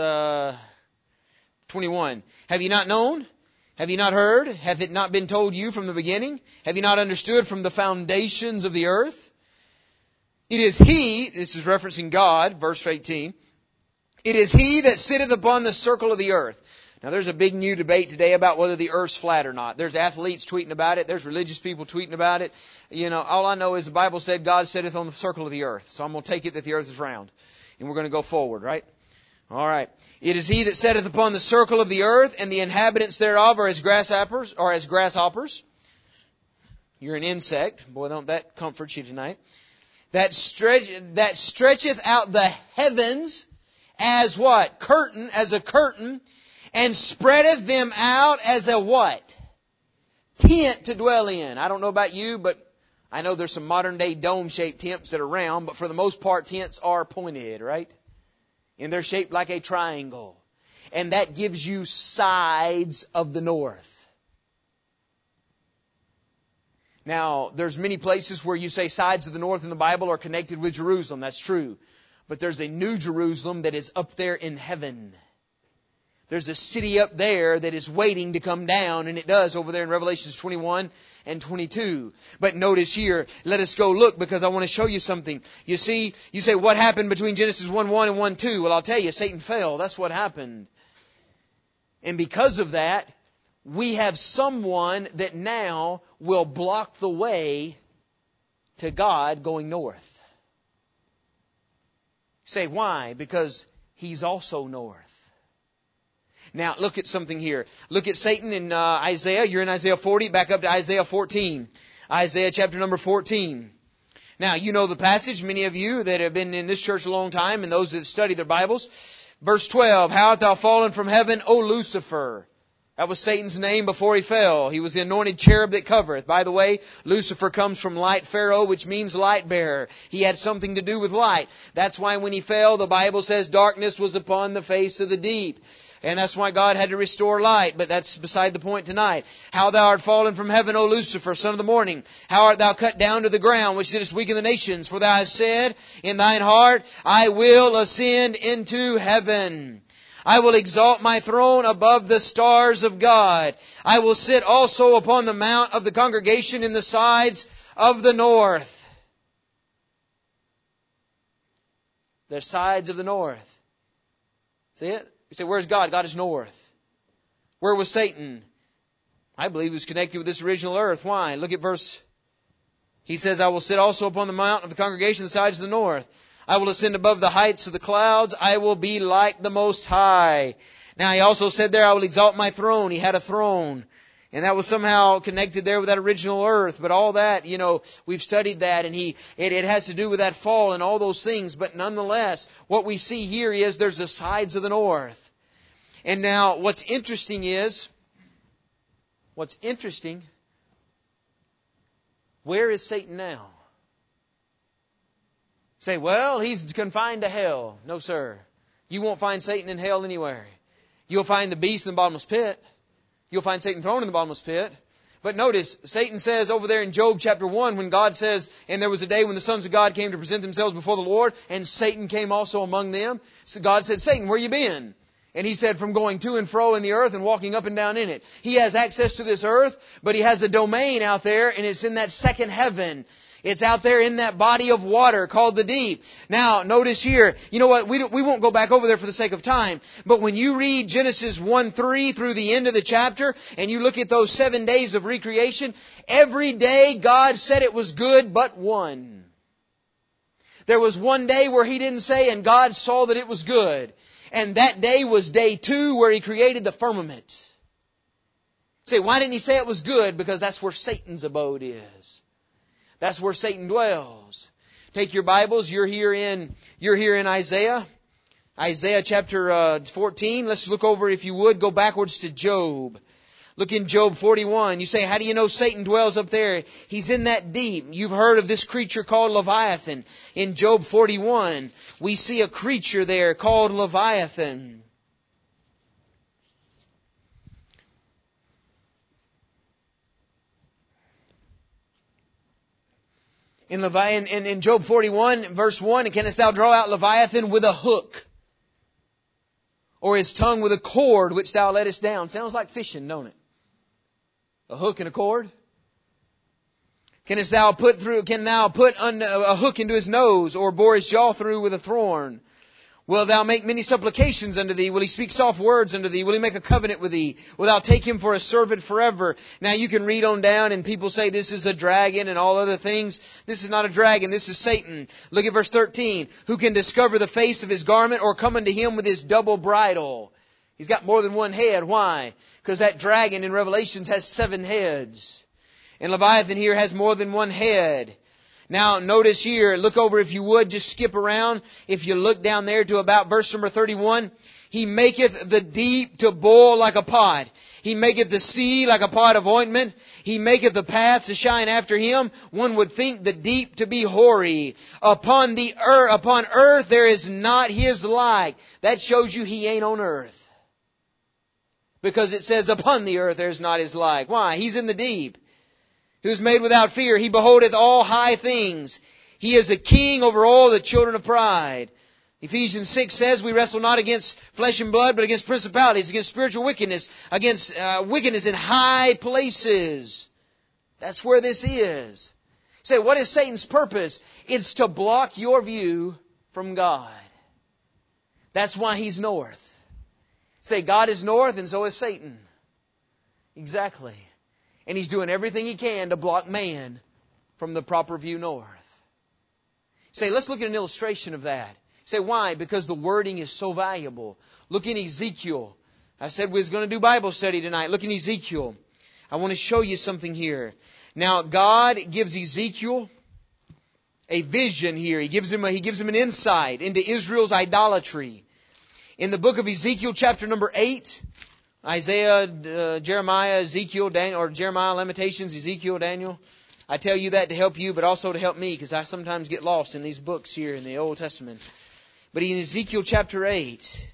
21. Have you not known? Have you not heard? Hath it not been told you from the beginning? Have you not understood from the foundations of the earth? It is He, this is referencing God, verse 18. It is He that sitteth upon the circle of the earth. Now there's a big new debate today about whether the earth's flat or not. There's athletes tweeting about it. There's religious people tweeting about it. All I know is the Bible said God sitteth on the circle of the earth. So I'm going to take it that the earth is round. And we're going to go forward, right? All right. It is He that sitteth upon the circle of the earth, and the inhabitants thereof are as grasshoppers. You're an insect. Boy, don't that comfort you tonight. That stretcheth out the heavens as what? As a curtain, and spreadeth them out as a what? Tent to dwell in. I don't know about you, but I know there's some modern day dome-shaped tents that are round, but for the most part, tents are pointed, right? And they're shaped like a triangle. And that gives you sides of the north. Now, there's many places where you say sides of the north in the Bible are connected with Jerusalem. That's true. But there's a new Jerusalem that is up there in heaven. There's a city up there that is waiting to come down, and it does over there in Revelations 21 and 22. But notice here, let us go look, because I want to show you something. You see, you say, what happened between Genesis 1:1 and 1:2? Well, I'll tell you, Satan fell. That's what happened. And because of that, we have someone that now will block the way to God going north. You say, why? Because He's also north. Now, look at something here. Look at Satan in Isaiah. You're in Isaiah 40. Back up to Isaiah 14. Isaiah chapter number 14. Now, you know the passage. Many of you that have been in this church a long time and those that study their Bibles. Verse 12. How art thou fallen from heaven, O Lucifer? That was Satan's name before he fell. He was the anointed cherub that covereth. By the way, Lucifer comes from light pharaoh, which means light bearer. He had something to do with light. That's why when he fell, the Bible says darkness was upon the face of the deep. And that's why God had to restore light. But that's beside the point tonight. How thou art fallen from heaven, O Lucifer, son of the morning. How art thou cut down to the ground, which didst weaken the nations? For thou hast said in thine heart, I will ascend into heaven. I will exalt my throne above the stars of God. I will sit also upon the mount of the congregation in the sides of the north. The sides of the north. See it? You say, where's God? God is north. Where was Satan? I believe he was connected with this original earth. Why? Look at verse. He says, I will sit also upon the mount of the congregation of the sides of the north. I will ascend above the heights of the clouds. I will be like the Most High. Now he also said there, I will exalt my throne. He had a throne. And that was somehow connected there with that original earth. But all that, we've studied that, and it has to do with that fall and all those things. But nonetheless, what we see here is there's the sides of the north. And now what's interesting, where is Satan now? Say, well, he's confined to hell. No, sir. You won't find Satan in hell anywhere. You'll find the beast in the bottomless pit. You'll find Satan thrown in the bottomless pit. But notice, Satan says over there in Job chapter 1, when God says, and there was a day when the sons of God came to present themselves before the Lord, and Satan came also among them. So God said, Satan, where you been? And he said, from going to and fro in the earth and walking up and down in it. He has access to this earth, but he has a domain out there, and it's in that second heaven. It's out there in that body of water called the deep. Now, notice here, you know what, we won't go back over there for the sake of time, but when you read Genesis 1:3 through the end of the chapter, and you look at those 7 days of recreation, every day God said it was good but one. There was one day where He didn't say, and God saw that it was good. And that day was day 2 where He created the firmament. Say, why didn't He say it was good? Because that's where Satan's abode is. That's where Satan dwells. Take your Bibles. You're here in Isaiah. Isaiah chapter 14. Let's look over, if you would, go backwards to Job. Look in Job 41. You say, how do you know Satan dwells up there? He's in that deep. You've heard of this creature called Leviathan. In Job 41, we see a creature there called Leviathan. In Job 41, verse 1, canst thou draw out Leviathan with a hook, or his tongue with a cord which thou lettest down? Sounds like fishing, don't it? A hook and a cord. Can thou put a hook into his nose, or bore his jaw through with a thorn? Will thou make many supplications unto thee? Will he speak soft words unto thee? Will he make a covenant with thee? Will thou take him for a servant forever? Now you can read on down, and people say this is a dragon and all other things. This is not a dragon. This is Satan. Look at verse 13. Who can discover the face of his garment, or come unto him with his double bridle? He's got more than one head. Why? Because that dragon in Revelations has 7 heads. And Leviathan here has more than one head. Now, notice here, look over if you would, just skip around. If you look down there to about verse number 31, He maketh the deep to boil like a pot. He maketh the sea like a pot of ointment. He maketh the path to shine after Him. One would think the deep to be hoary. Upon earth there is not His like. That shows you He ain't on earth. Because it says upon the earth there is not His like. Why? He's in the deep. Who is made without fear. He beholdeth all high things. He is a king over all the children of pride. Ephesians 6 says we wrestle not against flesh and blood, but against principalities, against spiritual wickedness, against wickedness in high places. That's where this is. You say, what is Satan's purpose? It's to block your view from God. That's why he's north. Say, God is north and so is Satan. Exactly. And he's doing everything he can to block man from the proper view north. Say, let's look at an illustration of that. Say, why? Because the wording is so valuable. Look in Ezekiel. I said we was going to do Bible study tonight. Look in Ezekiel. I want to show you something here. Now, God gives Ezekiel a vision here. He gives him an insight into Israel's idolatry. In the book of Ezekiel, chapter number 8, Isaiah, Jeremiah, Ezekiel, Daniel, or Jeremiah, Lamentations, Ezekiel, Daniel. I tell you that to help you, but also to help me, because I sometimes get lost in these books here in the Old Testament. But in Ezekiel chapter 8,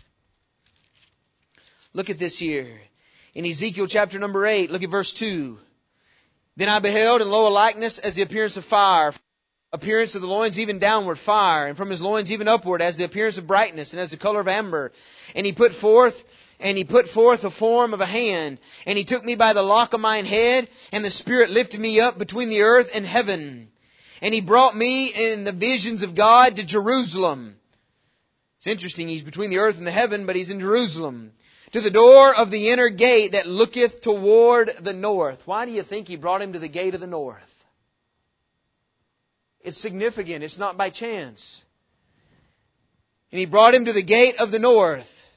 look at this here. In Ezekiel chapter number 8, look at verse 2. Then I beheld, and lo, a likeness as the appearance of fire. Appearance of the loins even downward, fire. And from his loins even upward, as the appearance of brightness, and as the color of amber. And he put forth the form of a hand. And he took me by the lock of mine head, and the Spirit lifted me up between the earth and heaven. And he brought me in the visions of God to Jerusalem. It's interesting, he's between the earth and the heaven, but he's in Jerusalem. To the door of the inner gate that looketh toward the north. Why do you think he brought him to the gate of the north? It's significant. It's not by chance. And he brought him to the gate of the north,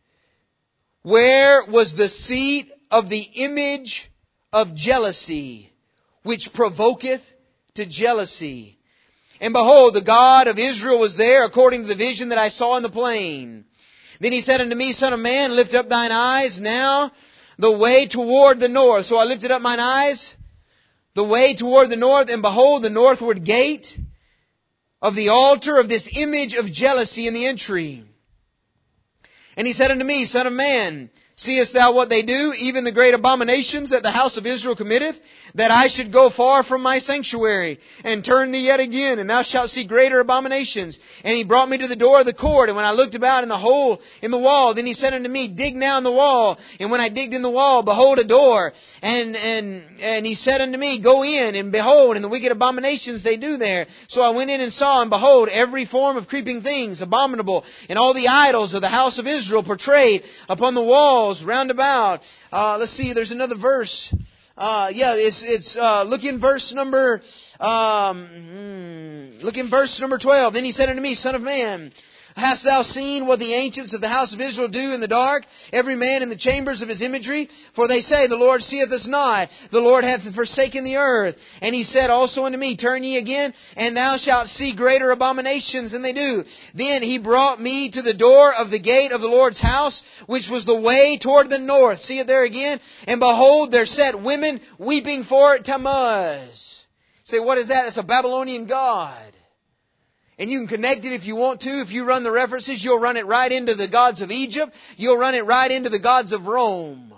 where was the seat of the image of jealousy, which provoketh to jealousy. And behold, the God of Israel was there, according to the vision that I saw in the plain. Then he said unto me, Son of man, lift up thine eyes now the way toward the north. So I lifted up mine eyes the way toward the north, and behold, the northward gate of the altar of this image of jealousy in the entry. And he said unto me, Son of man, seest thou what they do, even the great abominations that the house of Israel committeth, that I should go far from my sanctuary, and turn thee yet again, and thou shalt see greater abominations. And he brought me to the door of the court, and when I looked about in the hole in the wall, then he said unto me, Dig now in the wall. And when I digged in the wall, behold a door. And he said unto me, Go in, and behold, and the wicked abominations they do there. So I went in and saw, and behold, every form of creeping things, abominable, and all the idols of the house of Israel portrayed upon the walls round about. Let's see, there's another verse. Look in verse number 12. Then he said unto me, Son of man, hast thou seen what the ancients of the house of Israel do in the dark, every man in the chambers of his imagery? For they say, The Lord seeth us not, the Lord hath forsaken the earth. And he said also unto me, Turn ye again, and thou shalt see greater abominations than they do. Then he brought me to the door of the gate of the Lord's house, which was the way toward the north. See it there again? And behold, there sat women weeping for Tammuz. Say, what is that? It's a Babylonian god. And you can connect it if you want to. If you run the references, you'll run it right into the gods of Egypt. You'll run it right into the gods of Rome.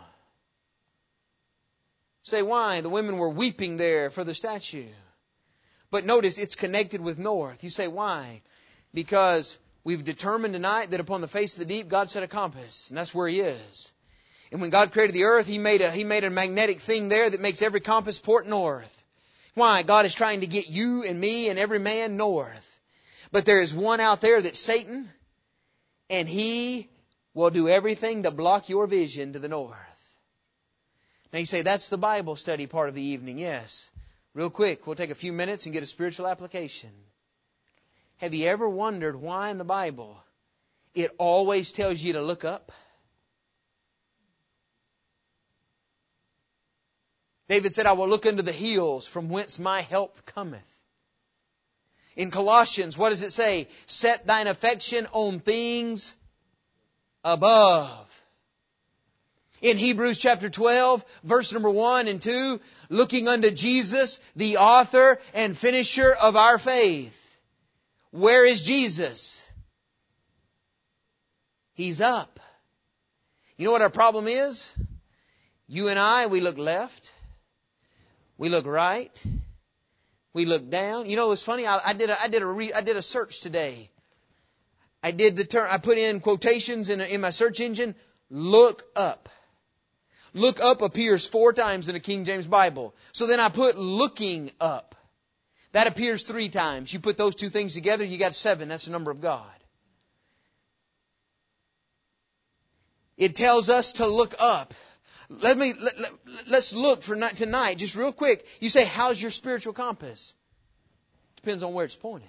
Say, why? The women were weeping there for the statue. But notice, it's connected with north. You say, why? Because we've determined tonight that upon the face of the deep, God set a compass. And that's where He is. And when God created the earth, He made a magnetic thing there that makes every compass point north. Why? God is trying to get you and me and every man north. But there is one out there that's Satan, and he will do everything to block your vision to the north. Now you say, that's the Bible study part of the evening. Yes. Real quick, we'll take a few minutes and get a spiritual application. Have you ever wondered why in the Bible it always tells you to look up? David said, I will look unto the hills from whence my help cometh. In Colossians, what does it say? Set thine affection on things above. In Hebrews chapter 12, verse number 1 and 2, looking unto Jesus, the author and finisher of our faith. Where is Jesus? He's up. You know what our problem is? You and I, we look left. We look right. We look down. You know, it's funny. I did a search today. I put in quotations in my search engine. Look up. Look up appears 4 times in the King James Bible. So then I put looking up. That appears 3 times. You put those 2 things together, you got 7. That's the number of God. It tells us to look up. Let's look for tonight, just real quick. You say, how's your spiritual compass? Depends on where it's pointed.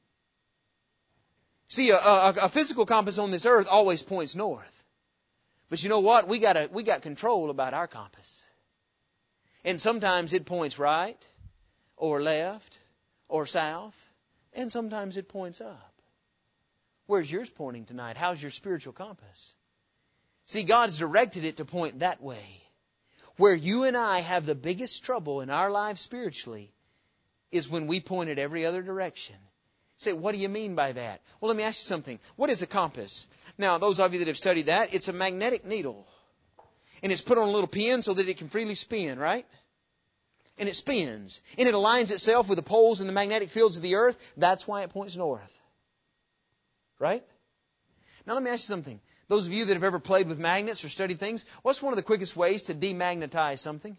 See, a physical compass on this earth always points north. But you know what? We got control about our compass. And sometimes it points right, or left, or south, and sometimes it points up. Where's yours pointing tonight? How's your spiritual compass? See, God's directed it to point that way. Where you and I have the biggest trouble in our lives spiritually is when we point it every other direction. You say, what do you mean by that? Well, let me ask you something. What is a compass? Now, those of you that have studied that, it's a magnetic needle. And it's put on a little pin so that it can freely spin, right? And it spins. And it aligns itself with the poles in the magnetic fields of the earth. That's why it points north. Right? Now, let me ask you something. Those of you that have ever played with magnets or studied things, what's one of the quickest ways to demagnetize something?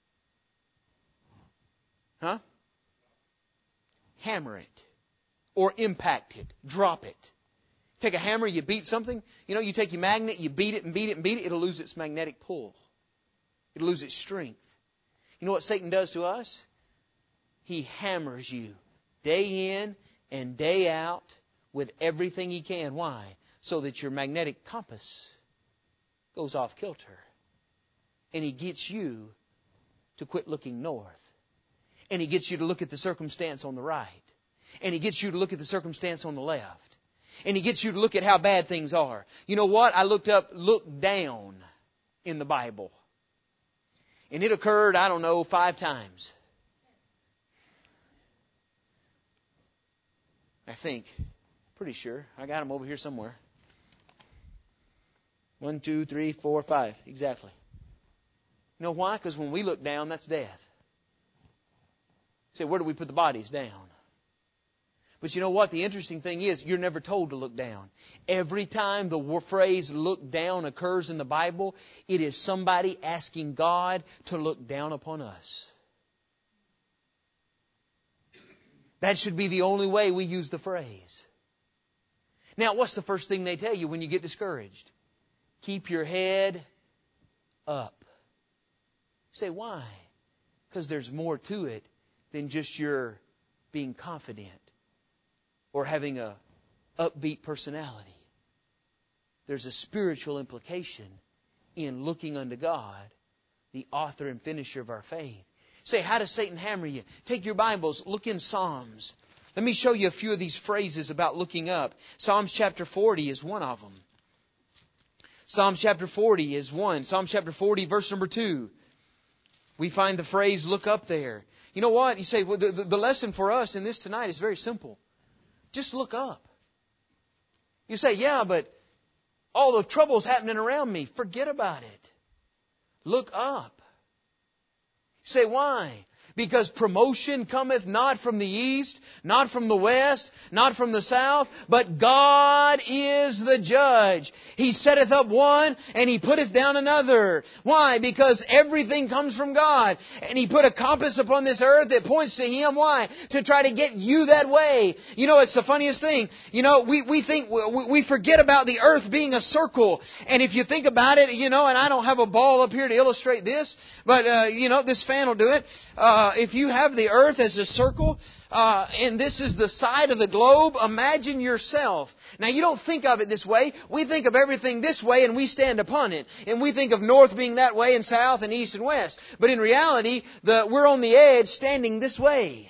Huh? Hammer it. Or impact it. Drop it. Take a hammer, you beat something. You know, you take your magnet, you beat it and beat it and beat it. It'll lose its magnetic pull. It'll lose its strength. You know what Satan does to us? He hammers you day in and day out with everything he can. Why? So that your magnetic compass goes off kilter. And he gets you to quit looking north. And he gets you to look at the circumstance on the right. And he gets you to look at the circumstance on the left. And he gets you to look at how bad things are. You know what? I looked down in the Bible. And it occurred, 5 times. I think. Pretty sure. I got them over here somewhere. 1, 2, 3, 4, 5. Exactly. You know why? Because when we look down, that's death. You say, where do we put the bodies? Down. But you know what? The interesting thing is, you're never told to look down. Every time the phrase look down occurs in the Bible, it is somebody asking God to look down upon us. That should be the only way we use the phrase. Now, what's the first thing they tell you when you get discouraged? Keep your head up. You say, why? Because there's more to it than just your being confident or having a upbeat personality. There's a spiritual implication in looking unto God, the author and finisher of our faith. Say, how does Satan hammer you? Take your Bibles, look in Psalms. Let me show you a few of these phrases about looking up. Psalms chapter 40 is one of them. Psalms chapter 40 is one. Psalms chapter 40, verse number 2. We find the phrase, look up there. You know what? You say, well, the lesson for us in this tonight is very simple. Just look up. You say, yeah, but all the trouble's happening around me. Forget about it. Look up. You say, why? Because promotion cometh not from the east, not from the west, not from the south, but God is the judge. He setteth up one and He putteth down another. Why? Because everything comes from God. And He put a compass upon this earth that points to Him. Why? To try to get you that way. You know, it's the funniest thing. You know, we think, we forget about the earth being a circle. And if you think about it, you know, and I don't have a ball up here to illustrate this, but, you know, this fan will do it. If you have the earth as a circle, and this is the side of the globe, imagine yourself. Now, you don't think of it this way. We think of everything this way and we stand upon it. And we think of north being that way and south and east and west. But in reality, we're on the edge standing this way.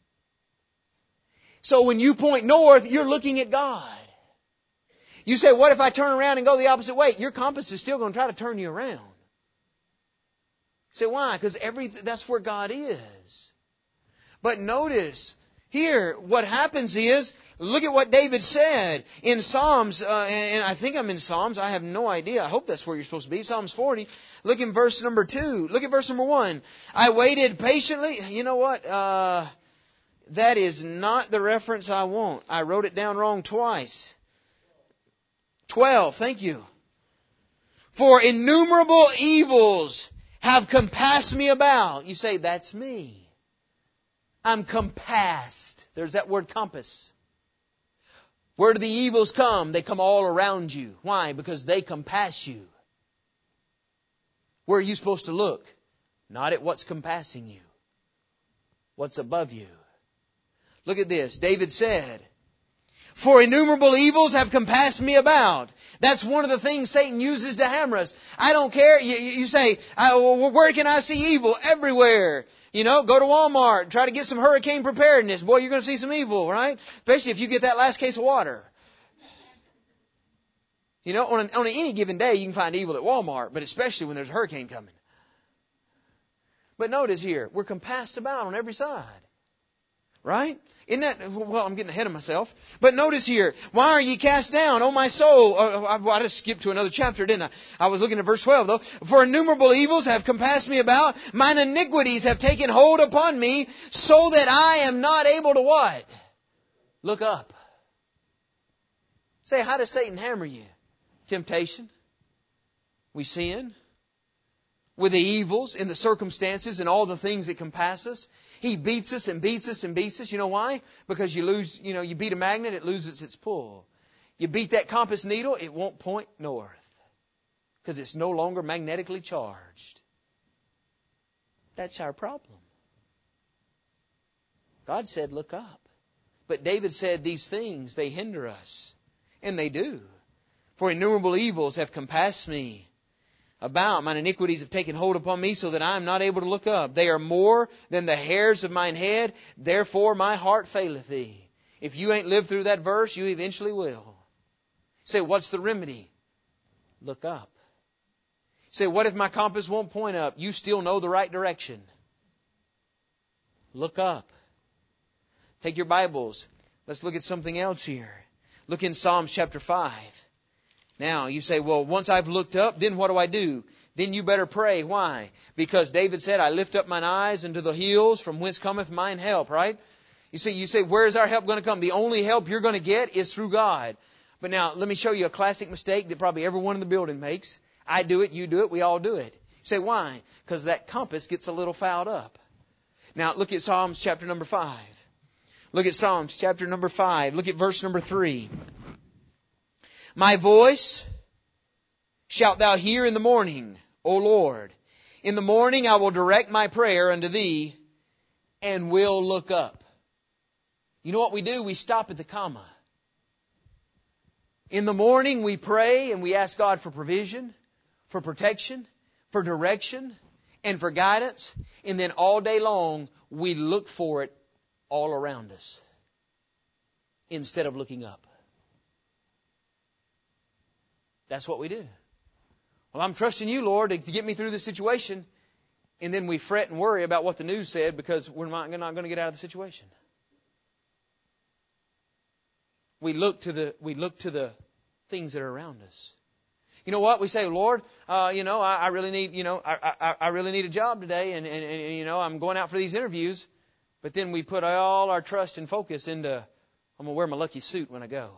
So when you point north, you're looking at God. You say, what if I turn around and go the opposite way? Your compass is still going to try to turn you around. Say, why? Because that's where God is. But notice, here, what happens is, look at what David said in Psalms, and I think I'm in Psalms, I have no idea. I hope that's where you're supposed to be. Psalms 40, look in verse number 2. Look at verse number 1. I waited patiently. You know what? That is not the reference I want. I wrote it down wrong twice. 12, thank you. For innumerable evils have compassed me about. You say, that's me. I'm compassed. There's that word compass. Where do the evils come? They come all around you. Why? Because they compass you. Where are you supposed to look? Not at what's compassing you. What's above you. Look at this. David said, for innumerable evils have compassed me about. That's one of the things Satan uses to hammer us. I don't care. You say, where can I see evil? Everywhere. You know, go to Walmart, try to get some hurricane preparedness. Boy, you're going to see some evil, right? Especially if you get that last case of water. You know, on any given day you can find evil at Walmart, but especially when there's a hurricane coming. But notice here, we're compassed about on every side. Right? Isn't that, well, I'm getting ahead of myself. But notice here, why are ye cast down, O my soul? I just skipped to another chapter, didn't I? I was looking at verse 12 though. For innumerable evils have compassed me about. Mine iniquities have taken hold upon me, so that I am not able to what? Look up. Say, how does Satan hammer you? Temptation. We sin. With the evils and the circumstances and all the things that compass us. He beats us and beats us and beats us. You know why? Because you beat a magnet, it loses its pull. You beat that compass needle, it won't point north. Because it's no longer magnetically charged. That's our problem. God said, look up. But David said these things, they hinder us. And they do. For innumerable evils have compassed me about. Mine iniquities have taken hold upon me so that I am not able to look up. They are more than the hairs of mine head. Therefore my heart faileth thee. If you ain't lived through that verse, you eventually will. Say, what's the remedy? Look up. Say, what if my compass won't point up? You still know the right direction. Look up. Take your Bibles. Let's look at something else here. Look in Psalms chapter 5. Now, you say, well, once I've looked up, then what do I do? Then you better pray. Why? Because David said, I lift up mine eyes unto the hills from whence cometh mine help, right? You say, where is our help going to come? The only help you're going to get is through God. But now, let me show you a classic mistake that probably everyone in the building makes. I do it, you do it, we all do it. You say, why? Because that compass gets a little fouled up. Now, look at Psalms chapter number 5. Look at Psalms chapter number 5. Look at verse number 3. My voice shalt thou hear in the morning, O Lord. In the morning I will direct my prayer unto thee and will look up. You know what we do? We stop at the comma. In the morning we pray and we ask God for provision, for protection, for direction, and for guidance. And then all day long we look for it all around us instead of looking up. That's what we do. Well, I'm trusting you, Lord, to get me through this situation. And then we fret and worry about what the news said because we're not going to get out of the situation. We look to the things that are around us. You know what? We say, Lord, I really need, I really need a job today, and I'm going out for these interviews. But then we put all our trust and focus into, I'm going to wear my lucky suit when I go.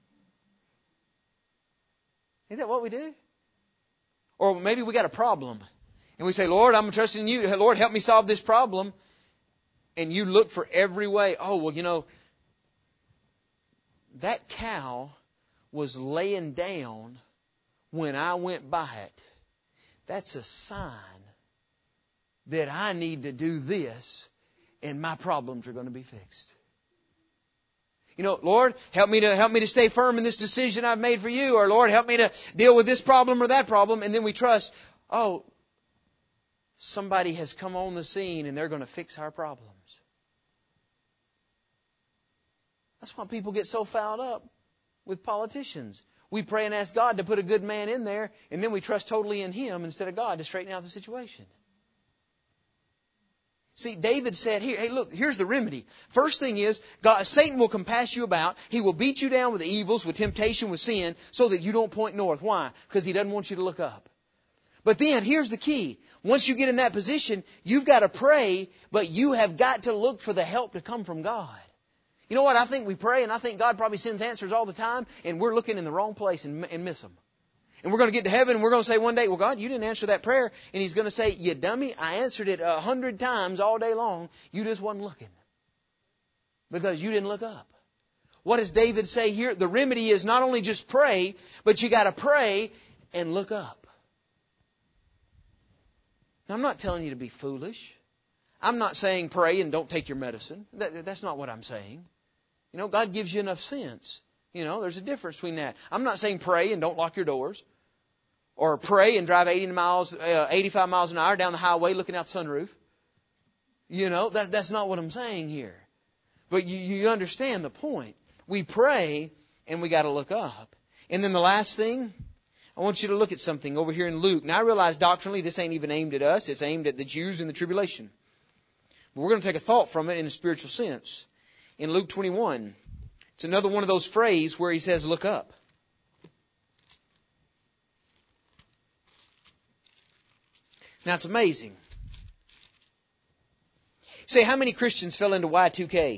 Isn't that what we do? Or maybe we got a problem. And we say, Lord, I'm trusting in you. Lord, help me solve this problem. And you look for every way. Oh, well, that cow was laying down when I went by it. That's a sign that I need to do this and my problems are going to be fixed. Lord, help me to stay firm in this decision I've made for you. Or Lord, help me to deal with this problem or that problem. And then we trust, somebody has come on the scene and they're going to fix our problems. That's why people get so fouled up with politicians. We pray and ask God to put a good man in there, and then we trust totally in him instead of God to straighten out the situation. See, David said, hey, look, here's the remedy. First thing is, Satan will compass you about. He will beat you down with evils, with temptation, with sin, so that you don't point north. Why? Because he doesn't want you to look up. But then, here's the key. Once you get in that position, you've got to pray, but you have got to look for the help to come from God. You know what? I think we pray, and I think God probably sends answers all the time, and we're looking in the wrong place and miss them. And we're going to get to heaven and we're going to say one day, well, God, you didn't answer that prayer. And He's going to say, you dummy, I answered it 100 times all day long. You just wasn't looking. Because you didn't look up. What does David say here? The remedy is not only just pray, but you got to pray and look up. Now, I'm not telling you to be foolish. I'm not saying pray and don't take your medicine. That's not what I'm saying. God gives you enough sense. There's a difference between that. I'm not saying pray and don't lock your doors. Or pray and drive 85 miles an hour down the highway looking out the sunroof. That's not what I'm saying here. But you understand the point. We pray and we got to look up. And then the last thing, I want you to look at something over here in Luke. Now I realize doctrinally this ain't even aimed at us. It's aimed at the Jews in the tribulation. But we're going to take a thought from it in a spiritual sense. In Luke 21, it's another one of those phrases where he says, look up. Now it's amazing. You say, how many Christians fell into Y2K?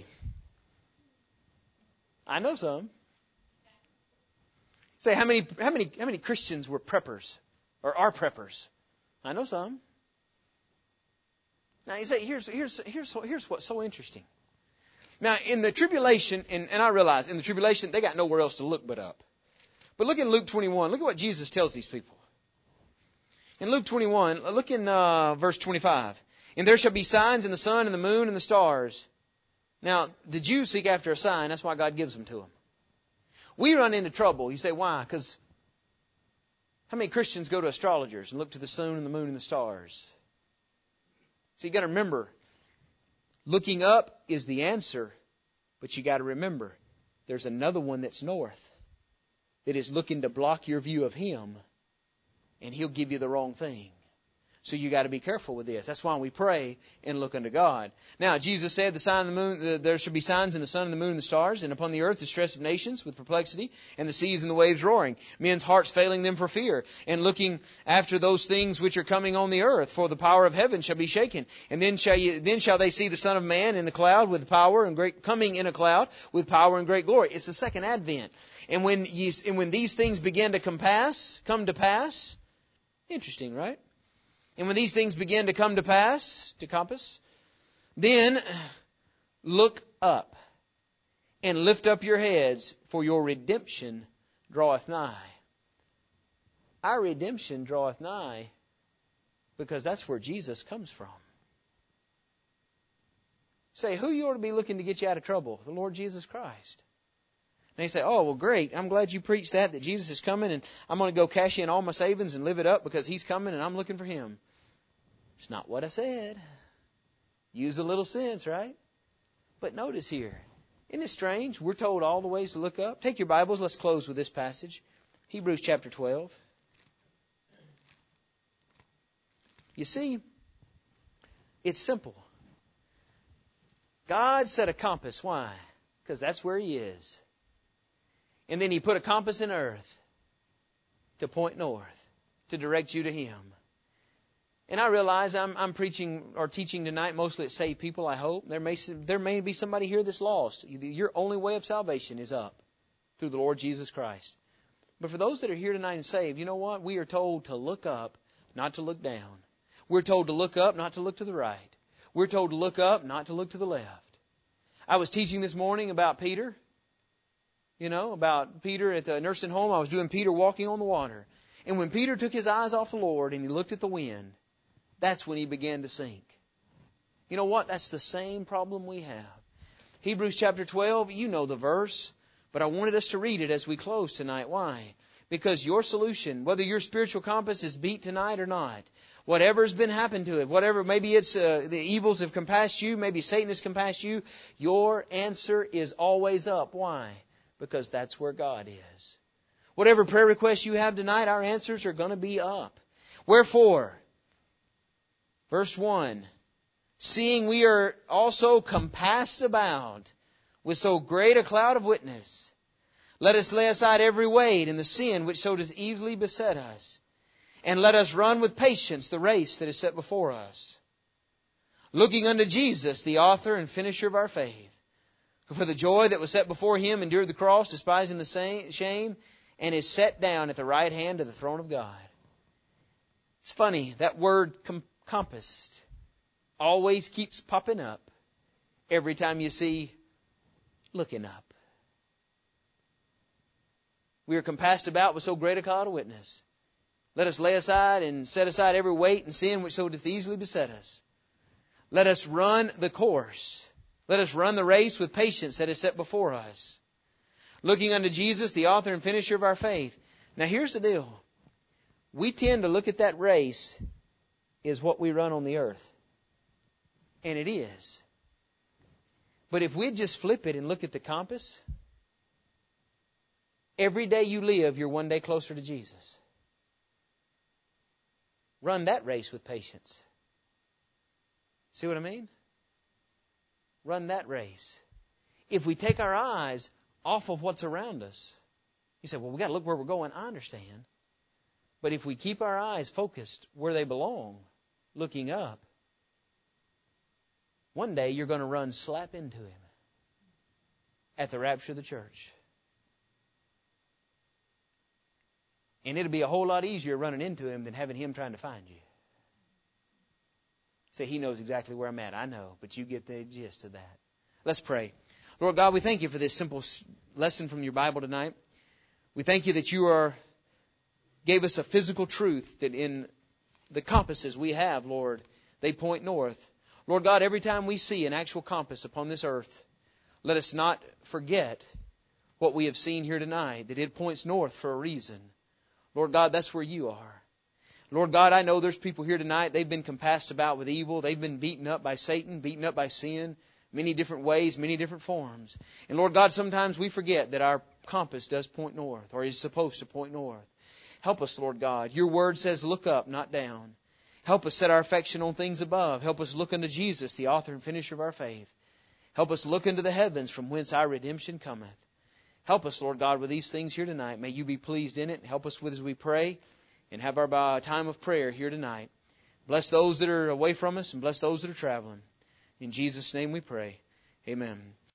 I know some. You say, how many Christians were preppers or are preppers? I know some. Now you say, here's what's so interesting. Now in the tribulation, and I realize in the tribulation they got nowhere else to look but up. But look in Luke 21. Look at what Jesus tells these people. In Luke 21, look in verse 25. And there shall be signs in the sun and the moon and the stars. Now, the Jews seek after a sign. That's why God gives them to them. We run into trouble. You say, why? Because how many Christians go to astrologers and look to the sun and the moon and the stars? So you got to remember, looking up is the answer, but you got to remember, there's another one that's north that is looking to block your view of Him, and he'll give you the wrong thing. So you got to be careful with this. That's why we pray and look unto God. Now, Jesus said, the sign of the moon, there shall be signs in the sun and the moon and the stars, and upon the earth the stress of nations with perplexity, and the seas and the waves roaring, men's hearts failing them for fear, and looking after those things which are coming on the earth, for the power of heaven shall be shaken. And then shall they see the Son of Man in the cloud with power and great, coming in a cloud with power and great glory. It's the second advent. And when these things begin to come to pass, interesting, right? And when these things begin to come to pass, to compass, then look up and lift up your heads, for your redemption draweth nigh. Our redemption draweth nigh because that's where Jesus comes from. Say, who you ought to be looking to get you out of trouble? The Lord Jesus Christ. And they say, oh, well, great. I'm glad you preached that Jesus is coming, and I'm going to go cash in all my savings and live it up because He's coming and I'm looking for Him. It's not what I said. Use a little sense, right? But notice here, isn't it strange? We're told all the ways to look up. Take your Bibles. Let's close with this passage. Hebrews chapter 12. You see, it's simple. God set a compass. Why? Because that's where He is. And then He put a compass in earth to point north, to direct you to Him. And I realize I'm preaching or teaching tonight mostly at saved people, I hope. There may be somebody here that's lost. Your only way of salvation is up through the Lord Jesus Christ. But for those that are here tonight and saved, you know what? We are told to look up, not to look down. We're told to look up, not to look to the right. We're told to look up, not to look to the left. I was teaching this morning about Peter. About Peter at the nursing home. I was doing Peter walking on the water. And when Peter took his eyes off the Lord and he looked at the wind, that's when he began to sink. You know what? That's the same problem we have. Hebrews chapter 12, you know the verse, but I wanted us to read it as we close tonight. Why? Because your solution, whether your spiritual compass is beat tonight or not, whatever's been happened to it, whatever, maybe it's the evils have compassed you, maybe Satan has compassed you, your answer is always up. Why? Because that's where God is. Whatever prayer request you have tonight, our answers are going to be up. Wherefore, verse 1, seeing we are also compassed about with so great a cloud of witness, let us lay aside every weight and the sin which so does easily beset us, and let us run with patience the race that is set before us, looking unto Jesus, the author and finisher of our faith, who for the joy that was set before Him endured the cross, despising the shame, and is set down at the right hand of the throne of God. It's funny, that word compassed always keeps popping up every time you see looking up. We are compassed about with so great a cloud of witness. Let us lay aside and set aside every weight and sin which so doth easily beset us. Let us run the course. Let us run the race with patience that is set before us, looking unto Jesus, the author and finisher of our faith. Now here's the deal. We tend to look at that race is what we run on the earth. And it is. But if we'd just flip it and look at the compass, every day you live, you're one day closer to Jesus. Run that race with patience. See what I mean? Run that race. If we take our eyes off of what's around us, you say, well, we've got to look where we're going. I understand. But if we keep our eyes focused where they belong, looking up, one day you're going to run slap into Him at the rapture of the church. And it'll be a whole lot easier running into Him than having Him trying to find you. Say, He knows exactly where I'm at. I know, but you get the gist of that. Let's pray. Lord God, we thank You for this simple lesson from Your Bible tonight. We thank You that You gave us a physical truth that in the compasses we have, Lord, they point north. Lord God, every time we see an actual compass upon this earth, Let us not forget what we have seen here tonight, that it points north for a reason. Lord God, that's where You are. Lord God, I know there's people here tonight, they've been compassed about with evil. They've been beaten up by Satan, beaten up by sin, many different ways, many different forms. And Lord God, sometimes we forget that our compass does point north, or is supposed to point north. Help us, Lord God. Your Word says, look up, not down. Help us set our affection on things above. Help us look unto Jesus, the author and finisher of our faith. Help us look into the heavens from whence our redemption cometh. Help us, Lord God, with these things here tonight. May You be pleased in it. Help us with as we pray and have our time of prayer here tonight. Bless those that are away from us and bless those that are traveling. In Jesus' name we pray. Amen.